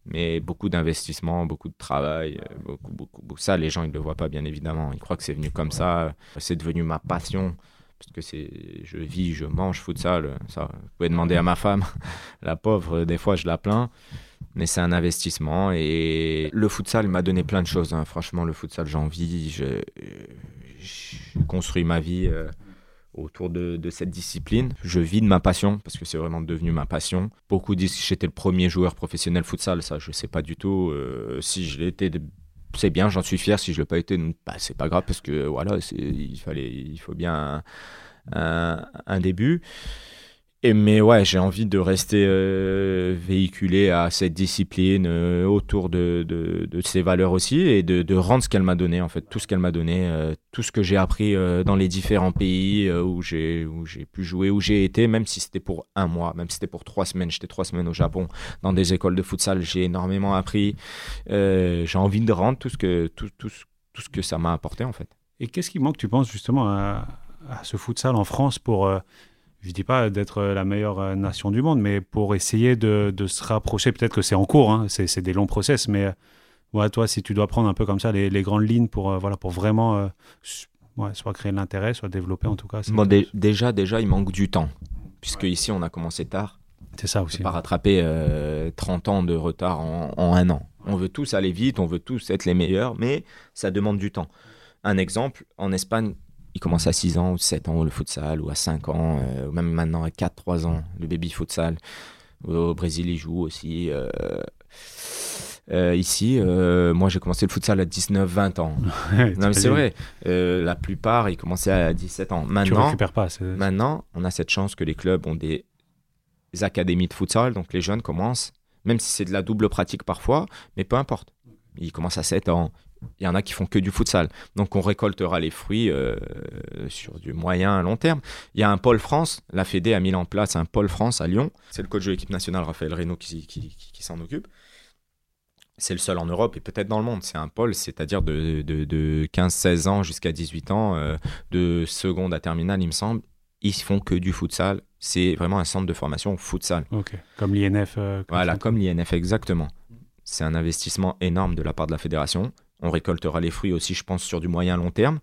Mais beaucoup d'investissement, beaucoup de travail, beaucoup. Ça, les gens, ils ne le voient pas, bien évidemment. Ils croient que c'est venu comme ça. C'est devenu ma passion. Parce que je vis, je mange futsal. Ça, vous pouvez demander à ma femme. La pauvre, des fois, je la plains. Mais c'est un investissement. Et le futsal m'a donné plein de choses. Hein. Franchement, le futsal, j'en vis. Je construis ma vie autour de cette discipline. Je vis de ma passion, parce que c'est vraiment devenu ma passion. Beaucoup disent que j'étais le premier joueur professionnel futsal. Ça, je ne sais pas du tout. Si je l'ai été, c'est bien, j'en suis fier. Si je ne l'ai pas été, c'est pas grave, parce que voilà, il faut bien un début. Mais ouais, j'ai envie de rester véhiculé à cette discipline, autour de ses valeurs aussi, et de rendre ce qu'elle m'a donné, en fait, tout ce qu'elle m'a donné, tout ce que j'ai appris dans les différents pays où j'ai pu jouer, où j'ai été, même si c'était pour un mois, même si c'était pour 3 semaines. J'étais 3 semaines au Japon dans des écoles de futsal, j'ai énormément appris. J'ai envie de rendre tout ce que ça m'a apporté, en fait. Et qu'est-ce qui manque, tu penses, justement, à ce futsal en France pour... je ne dis pas d'être la meilleure nation du monde, mais pour essayer de se rapprocher, peut-être que c'est en cours, hein, c'est des longs process, mais ouais, toi, si tu dois prendre un peu comme ça les grandes lignes pour vraiment soit créer de l'intérêt, soit développer en tout cas. Bon, déjà, il manque du temps, puisque ici, on a commencé tard. C'est ça aussi. On ne peut pas rattraper 30 ans de retard en un an. On veut tous aller vite, on veut tous être les meilleurs, mais ça demande du temps. Un exemple, en Espagne, il commence à 6 ans ou 7 ans le futsal, ou à 5 ans, ou même maintenant à 4-3 ans, le baby futsal. Au Brésil, il joue aussi. Ici, moi, j'ai commencé le futsal à 19-20 ans. Non, mais c'est vrai. La plupart, ils commençaient à 17 ans. Maintenant, tu ne récupères pas. Maintenant, on a cette chance que les clubs ont des académies de futsal, donc les jeunes commencent, même si c'est de la double pratique parfois, mais peu importe. Ils commencent à 7 ans. Il y en a qui font que du futsal. Donc, on récoltera les fruits sur du moyen à long terme. Il y a un pôle France. La Fédé a mis en place un pôle France à Lyon. C'est le coach de l'équipe nationale, Raphaël Reynaud, qui s'en occupe. C'est le seul en Europe et peut-être dans le monde. C'est un pôle, c'est-à-dire de 15-16 ans jusqu'à 18 ans, de seconde à terminale, il me semble. Ils font que du futsal. C'est vraiment un centre de formation futsal. Ok, comme l'INF. Voilà, comme l'INF, exactement. C'est un investissement énorme de la part de la fédération. On récoltera les fruits aussi, je pense, sur du moyen long terme.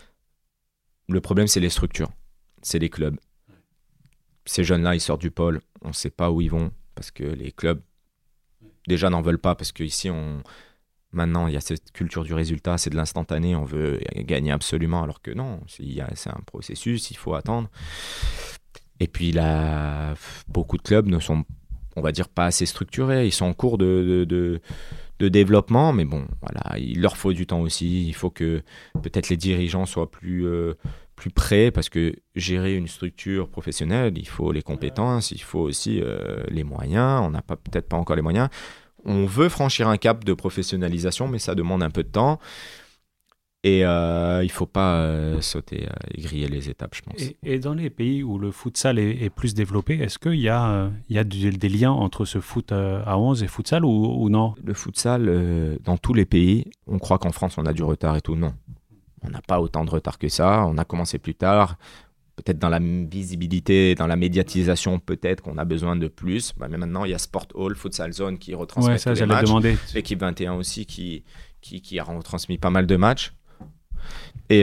Le problème, c'est les structures. C'est les clubs. Ces jeunes-là, ils sortent du pôle. On ne sait pas où ils vont parce que les clubs, déjà, n'en veulent pas parce qu'ici, maintenant, il y a cette culture du résultat, c'est de l'instantané. On veut gagner absolument alors que non. C'est un processus, il faut attendre. Et puis, beaucoup de clubs ne sont, on va dire, pas assez structurés. Ils sont en cours de développement, mais bon, voilà, il leur faut du temps aussi. Il faut que peut-être les dirigeants soient plus prêts, parce que gérer une structure professionnelle, il faut les compétences, il faut aussi les moyens. On n'a peut-être pas encore les moyens. On veut franchir un cap de professionnalisation, mais ça demande un peu de temps. Et il ne faut pas sauter et griller les étapes, je pense. Et dans les pays où le futsal est plus développé, est-ce qu'il y a des liens entre ce foot à 11 et futsal ou non? Le futsal, dans tous les pays, on croit qu'en France, on a du retard et tout. Non, on n'a pas autant de retard que ça. On a commencé plus tard. Peut-être dans la visibilité, dans la médiatisation, peut-être qu'on a besoin de plus. Mais maintenant, il y a Sport Hall, Futsal Zone qui retransmet les matchs. Demander. L'équipe 21 aussi qui a retransmis pas mal de matchs. Et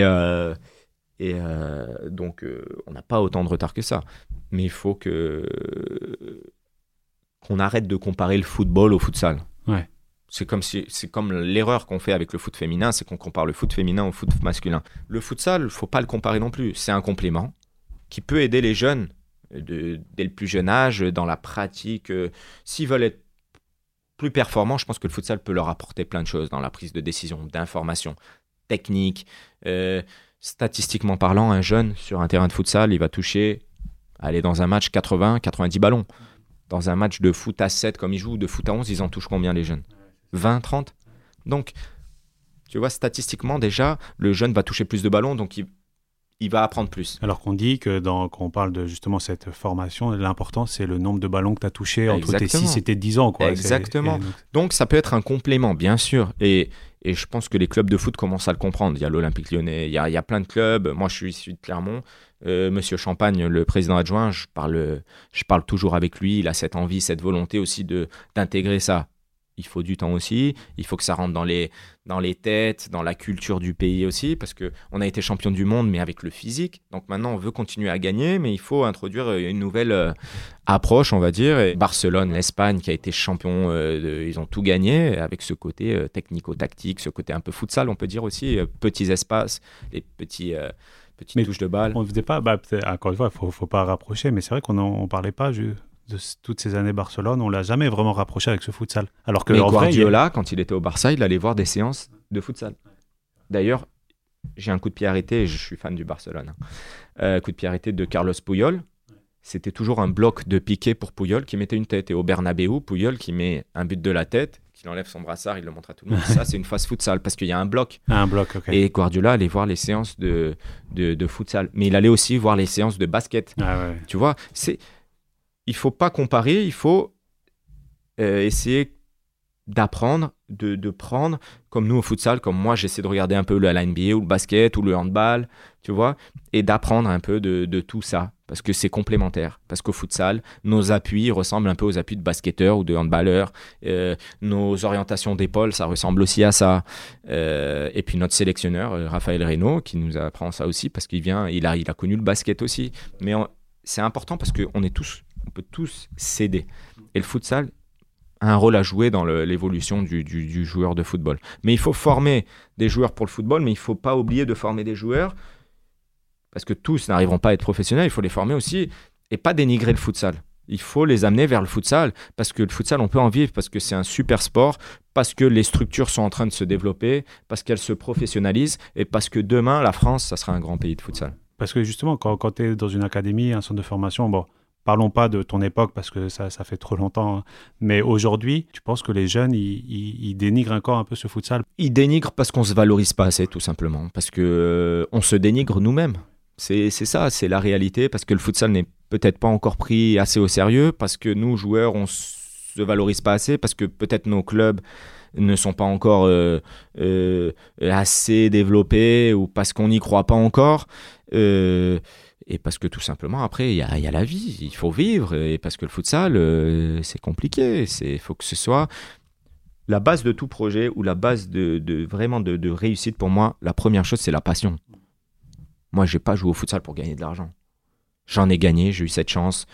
donc, on n'a pas autant de retard que ça. Mais il faut qu'on arrête de comparer le football au futsal. Ouais. C'est comme l'erreur qu'on fait avec le foot féminin, c'est qu'on compare le foot féminin au foot masculin. Le futsal, il ne faut pas le comparer non plus. C'est un complément qui peut aider les jeunes dès le plus jeune âge dans la pratique. S'ils veulent être plus performants, je pense que le futsal peut leur apporter plein de choses dans la prise de décision, d'information, technique. Statistiquement parlant, un jeune sur un terrain de futsal, il va toucher, aller dans un match 80-90 ballons. Dans un match de foot à 7 comme ils jouent, de foot à 11, ils en touchent combien les jeunes? 20, 30? Donc, tu vois, statistiquement déjà, le jeune va toucher plus de ballons, donc il va apprendre plus. Alors qu'on dit que quand on parle de justement cette formation, l'important c'est le nombre de ballons que tu as touchés entre tes 6 et tes 10 ans. Quoi. Exactement. Donc ça peut être un complément, bien sûr. Et je pense que les clubs de foot commencent à le comprendre. Il y a l'Olympique Lyonnais, il y a plein de clubs. Moi, je suis issu de Clermont. Monsieur Champagne, le président adjoint, je parle toujours avec lui. Il a cette envie, cette volonté aussi d'intégrer ça. il faut du temps aussi. Il faut que ça rentre dans les têtes, dans la culture du pays aussi, parce qu'on a été champion du monde, mais avec le physique. Donc maintenant, on veut continuer à gagner, mais il faut introduire une nouvelle approche, on va dire. Et Barcelone, l'Espagne, qui a été champion, ils ont tout gagné, avec ce côté technico-tactique, ce côté un peu futsal, on peut dire aussi, petits espaces, les petites touches de balle. On ne faisait pas, encore une fois, il ne faut pas rapprocher, mais c'est vrai qu'on ne parlait pas de toutes ces années Barcelone, on ne l'a jamais vraiment rapproché avec ce futsal. Alors que mais Guardiola, quand il était au Barça, il allait voir des séances de futsal. D'ailleurs, j'ai un coup de pied arrêté, et je suis fan du Barcelone. Coup de pied arrêté de Carlos Puyol. C'était toujours un bloc de piqué pour Puyol qui mettait une tête. Et au Bernabéu, Puyol qui met un but de la tête, qu'il enlève son brassard, il le montre à tout le monde. Ça, c'est une phase futsal parce qu'il y a un bloc. Un bloc, ok. Et Guardiola allait voir les séances de futsal. Mais il allait aussi voir les séances de basket. Ah ouais. Tu vois, il ne faut pas comparer, il faut essayer d'apprendre, de prendre, comme nous au futsal, comme moi j'essaie de regarder un peu la NBA ou le basket ou le handball, tu vois, et d'apprendre un peu de tout ça, parce que c'est complémentaire, parce qu'au futsal, nos appuis ressemblent un peu aux appuis de basketteurs ou de handballeurs, nos orientations d'épaule, ça ressemble aussi à ça, et puis notre sélectionneur, Raphaël Reynaud, qui nous apprend ça aussi, parce qu'il a connu le basket aussi, mais c'est important parce qu'on peut tous s'aider, et le futsal a un rôle à jouer dans l'évolution du joueur de football. Mais il faut former des joueurs pour le football, mais il ne faut pas oublier de former des joueurs, parce que tous n'arriveront pas à être professionnels, il faut les former aussi, et pas dénigrer le futsal. Il faut les amener vers le futsal, parce que le futsal, on peut en vivre, parce que c'est un super sport, parce que les structures sont en train de se développer, parce qu'elles se professionnalisent, et parce que demain, la France, ça sera un grand pays de futsal. Parce que justement, quand tu es dans une académie, un centre de formation, bon, parlons pas de ton époque parce que ça fait trop longtemps. Hein. Mais aujourd'hui, tu penses que les jeunes, ils dénigrent encore un peu ce futsal? Ils dénigrent parce qu'on se valorise pas assez, tout simplement. Parce que on se dénigre nous-mêmes. C'est ça, c'est la réalité. Parce que le futsal n'est peut-être pas encore pris assez au sérieux. Parce que nous, joueurs, on se valorise pas assez. Parce que peut-être nos clubs ne sont pas encore assez développés. Ou parce qu'on n'y croit pas encore. Et parce que tout simplement, après, il y a la vie, il faut vivre. Et parce que le futsal, c'est compliqué. Il faut que ce soit la base de tout projet ou la base vraiment de réussite. Pour moi, la première chose, c'est la passion. Moi, je n'ai pas joué au futsal pour gagner de l'argent. J'en ai gagné, j'ai eu cette chance.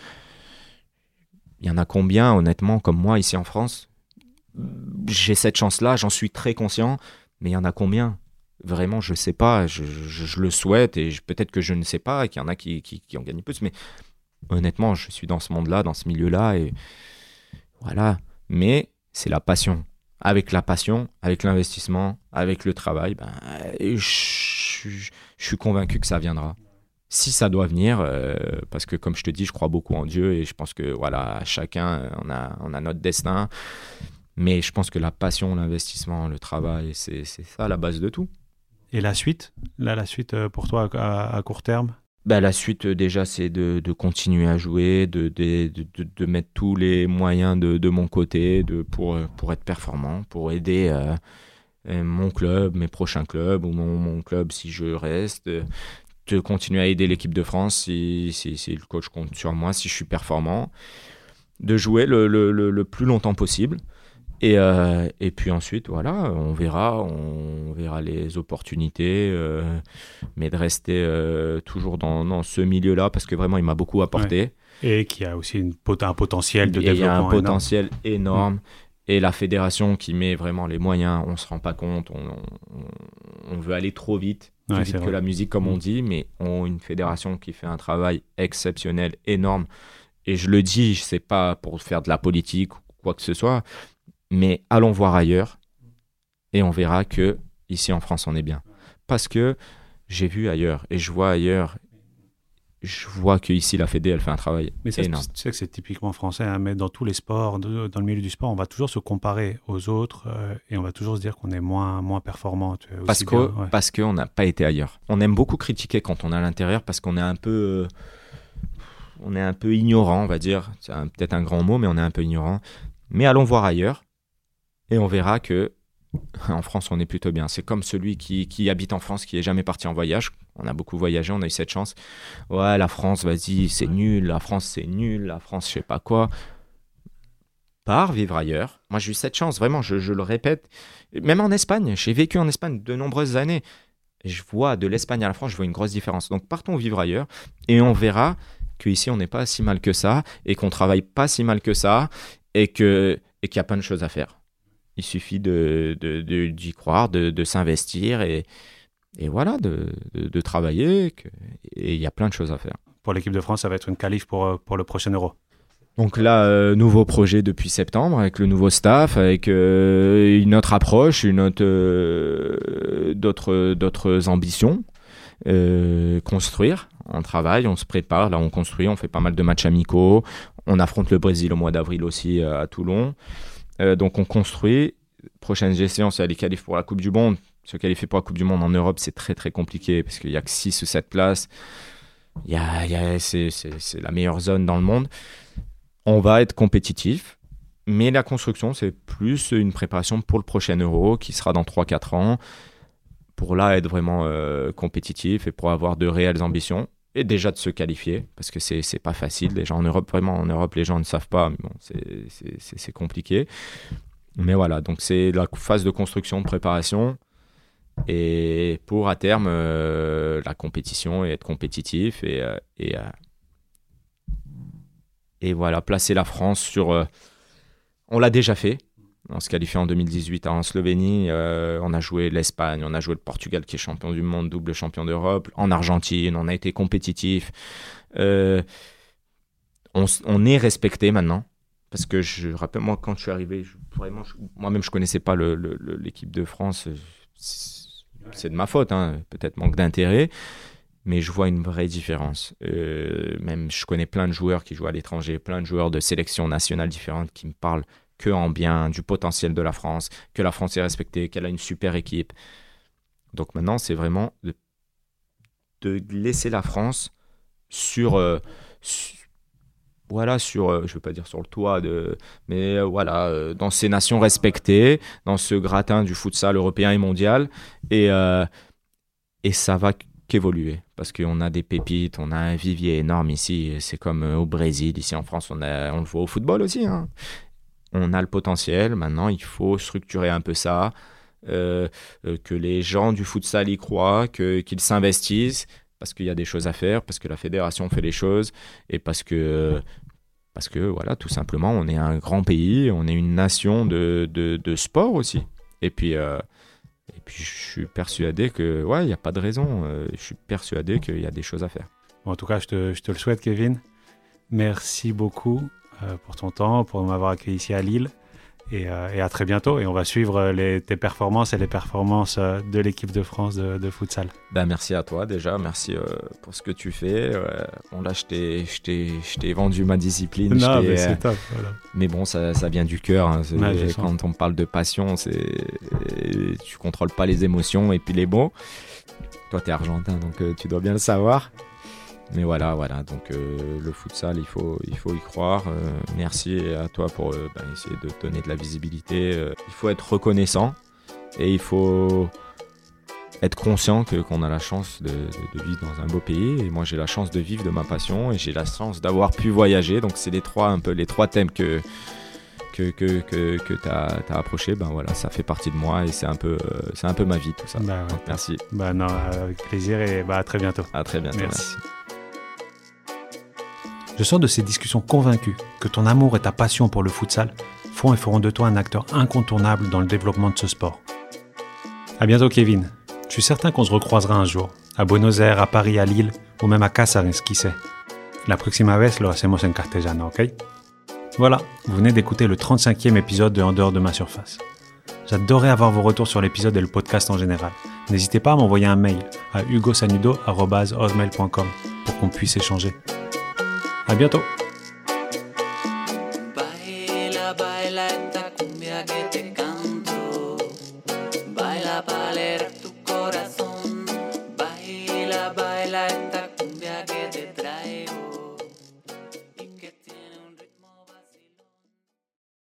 Il y en a combien, honnêtement, comme moi, ici en France? J'ai cette chance-là, j'en suis très conscient. Mais il y en a combien? Vraiment, je ne sais pas, je le souhaite et peut-être que je ne sais pas et qu'il y en a qui en gagnent plus, mais honnêtement, je suis dans ce monde-là, dans ce milieu-là et voilà. Mais c'est la passion. Avec la passion, avec l'investissement, avec le travail, je suis convaincu que ça viendra. Si ça doit venir, parce que comme je te dis, je crois beaucoup en Dieu et je pense que voilà, chacun, on a notre destin. Mais je pense que la passion, l'investissement, le travail, c'est ça la base de tout. Et la suite? La suite pour toi à court terme? La suite, déjà, c'est de continuer à jouer, de mettre tous les moyens de mon côté pour être performant, pour aider mon club, mes prochains clubs, ou mon club si je reste, de continuer à aider l'équipe de France si le coach compte sur moi, si je suis performant, de jouer le plus longtemps possible. Et puis ensuite, voilà, on verra les opportunités, mais de rester toujours dans ce milieu-là, parce que vraiment, il m'a beaucoup apporté. Ouais. Et qu'il y a aussi un potentiel de développement. Il y a un potentiel énorme. Et la fédération qui met vraiment les moyens, on ne se rend pas compte, on veut aller trop vite, plus vite que la musique, comme on dit, mais une fédération qui fait un travail exceptionnel, énorme. Et je le dis, ce n'est pas pour faire de la politique ou quoi que ce soit, mais allons voir ailleurs et on verra que ici en France on est bien. Parce que j'ai vu ailleurs et je vois ailleurs, je vois qu'ici la Fédé elle fait un travail énorme. Tu sais que c'est typiquement français, hein, mais dans tous les sports, dans le milieu du sport, on va toujours se comparer aux autres et on va toujours se dire qu'on est moins performant. Parce qu'on n'a pas été ailleurs. On aime beaucoup critiquer quand on est à l'intérieur parce qu'on est un peu ignorant, on va dire. C'est peut-être un grand mot, mais on est un peu ignorant. Mais allons voir ailleurs. Et on verra que en France, on est plutôt bien. C'est comme celui qui habite en France, qui n'est jamais parti en voyage. On a beaucoup voyagé, on a eu cette chance. Ouais, la France, vas-y, c'est nul. La France, c'est nul. La France, je sais pas quoi. pars vivre ailleurs. Moi, j'ai eu cette chance, vraiment, je le répète. Même en Espagne, j'ai vécu en Espagne de nombreuses années. Je vois de l'Espagne à la France, je vois une grosse différence. Donc, partons vivre ailleurs et on verra qu'ici, on n'est pas si mal que ça et qu'on travaille pas si mal que ça et qu'il y a plein de choses à faire. Il suffit d'y croire, de s'investir et voilà, de travailler. Et il y a plein de choses à faire. Pour l'équipe de France, ça va être une qualif pour le prochain Euro. Donc là, nouveau projet depuis septembre avec le nouveau staff, avec une autre approche, d'autres ambitions. Construire, on travaille, on se prépare, là on construit, on fait pas mal de matchs amicaux, on affronte le Brésil au mois d'avril aussi à Toulon. Donc on construit. Prochaine échéance, c'est les qualifs pour la Coupe du Monde. Se qualifier pour la Coupe du Monde en Europe, c'est très très compliqué parce qu'il n'y a que 6 ou 7 places. C'est la meilleure zone dans le monde. On va être compétitif, mais la construction, c'est plus une préparation pour le prochain Euro qui sera dans 3-4 ans, pour là être vraiment compétitif et pour avoir de réelles ambitions. Et déjà de se qualifier, parce que c'est pas facile. Déjà en Europe, les gens ne savent pas, mais bon, c'est compliqué. Mais voilà, donc c'est la phase de construction, de préparation, et pour à terme, la compétition et être compétitif et voilà, placer la France sur... on l'a déjà fait. On se qualifie en 2018 en Slovénie. On a joué l'Espagne, on a joué le Portugal qui est champion du monde, double champion d'Europe. En Argentine, on a été compétitif. On est respecté maintenant. Parce que je rappelle, moi, quand je suis arrivé, moi-même, je ne connaissais pas l'équipe de France. C'est de ma faute, hein, peut-être manque d'intérêt. Mais je vois une vraie différence. Même, je connais plein de joueurs qui jouent à l'étranger, plein de joueurs de sélections nationales différentes qui me parlent que en bien du potentiel de la France, que la France est respectée, qu'elle a une super équipe. Donc maintenant, c'est vraiment de laisser la France sur je veux pas dire sur le toit, mais dans ces nations respectées, dans ce gratin du futsal européen et mondial. Et ça va qu'évoluer, parce qu'on a des pépites, on a un vivier énorme ici. C'est comme au Brésil, ici en France, on le voit au football aussi, hein. On a le potentiel, maintenant il faut structurer un peu ça, que les gens du futsal y croient, qu'ils s'investissent, parce qu'il y a des choses à faire, parce que la fédération fait les choses, et parce que voilà, tout simplement, on est un grand pays, on est une nation de sport aussi. Et puis je suis persuadé que, il n'y a pas de raison, je suis persuadé qu'il y a des choses à faire. Bon, en tout cas, je te le souhaite, Kevin. Merci beaucoup pour ton temps, pour m'avoir accueilli ici à Lille. Et à très bientôt. Et on va suivre tes performances et les performances de l'équipe de France de futsal. Merci à toi déjà. Merci pour ce que tu fais. Bon, là, je t'ai vendu ma discipline. Non, mais c'est top. Voilà. Mais bon, ça vient du cœur. Hein. Quand on parle de passion, tu contrôles pas les émotions et puis les mots. Toi, tu es argentin, donc tu dois bien le savoir. Mais voilà, donc le futsal, il faut y croire. Merci à toi pour essayer de donner de la visibilité. Il faut être reconnaissant et il faut être conscient qu'on a la chance de vivre dans un beau pays. Et moi, j'ai la chance de vivre de ma passion et j'ai la chance d'avoir pu voyager. Donc, c'est les trois thèmes que tu as approché. Ça fait partie de moi et c'est un peu ma vie, tout ça. Ouais. Donc, merci. Non, avec plaisir et à très bientôt. À très bientôt. Merci. Je sors de ces discussions convaincu que ton amour et ta passion pour le futsal font et feront de toi un acteur incontournable dans le développement de ce sport. À bientôt, Kevin. Je suis certain qu'on se recroisera un jour, à Buenos Aires, à Paris, à Lille, ou même à Casares, qui sait. La próxima vez lo hacemos en castellano, ok? Voilà, vous venez d'écouter le 35e épisode de En dehors de ma surface. J'adorerais avoir vos retours sur l'épisode et le podcast en général. N'hésitez pas à m'envoyer un mail à hugosanudo@hotmail.com pour qu'on puisse échanger. À bientôt. Baila, baila esta cumbia que te canto. Baila pa' leer tu corazón. Baila, baila esta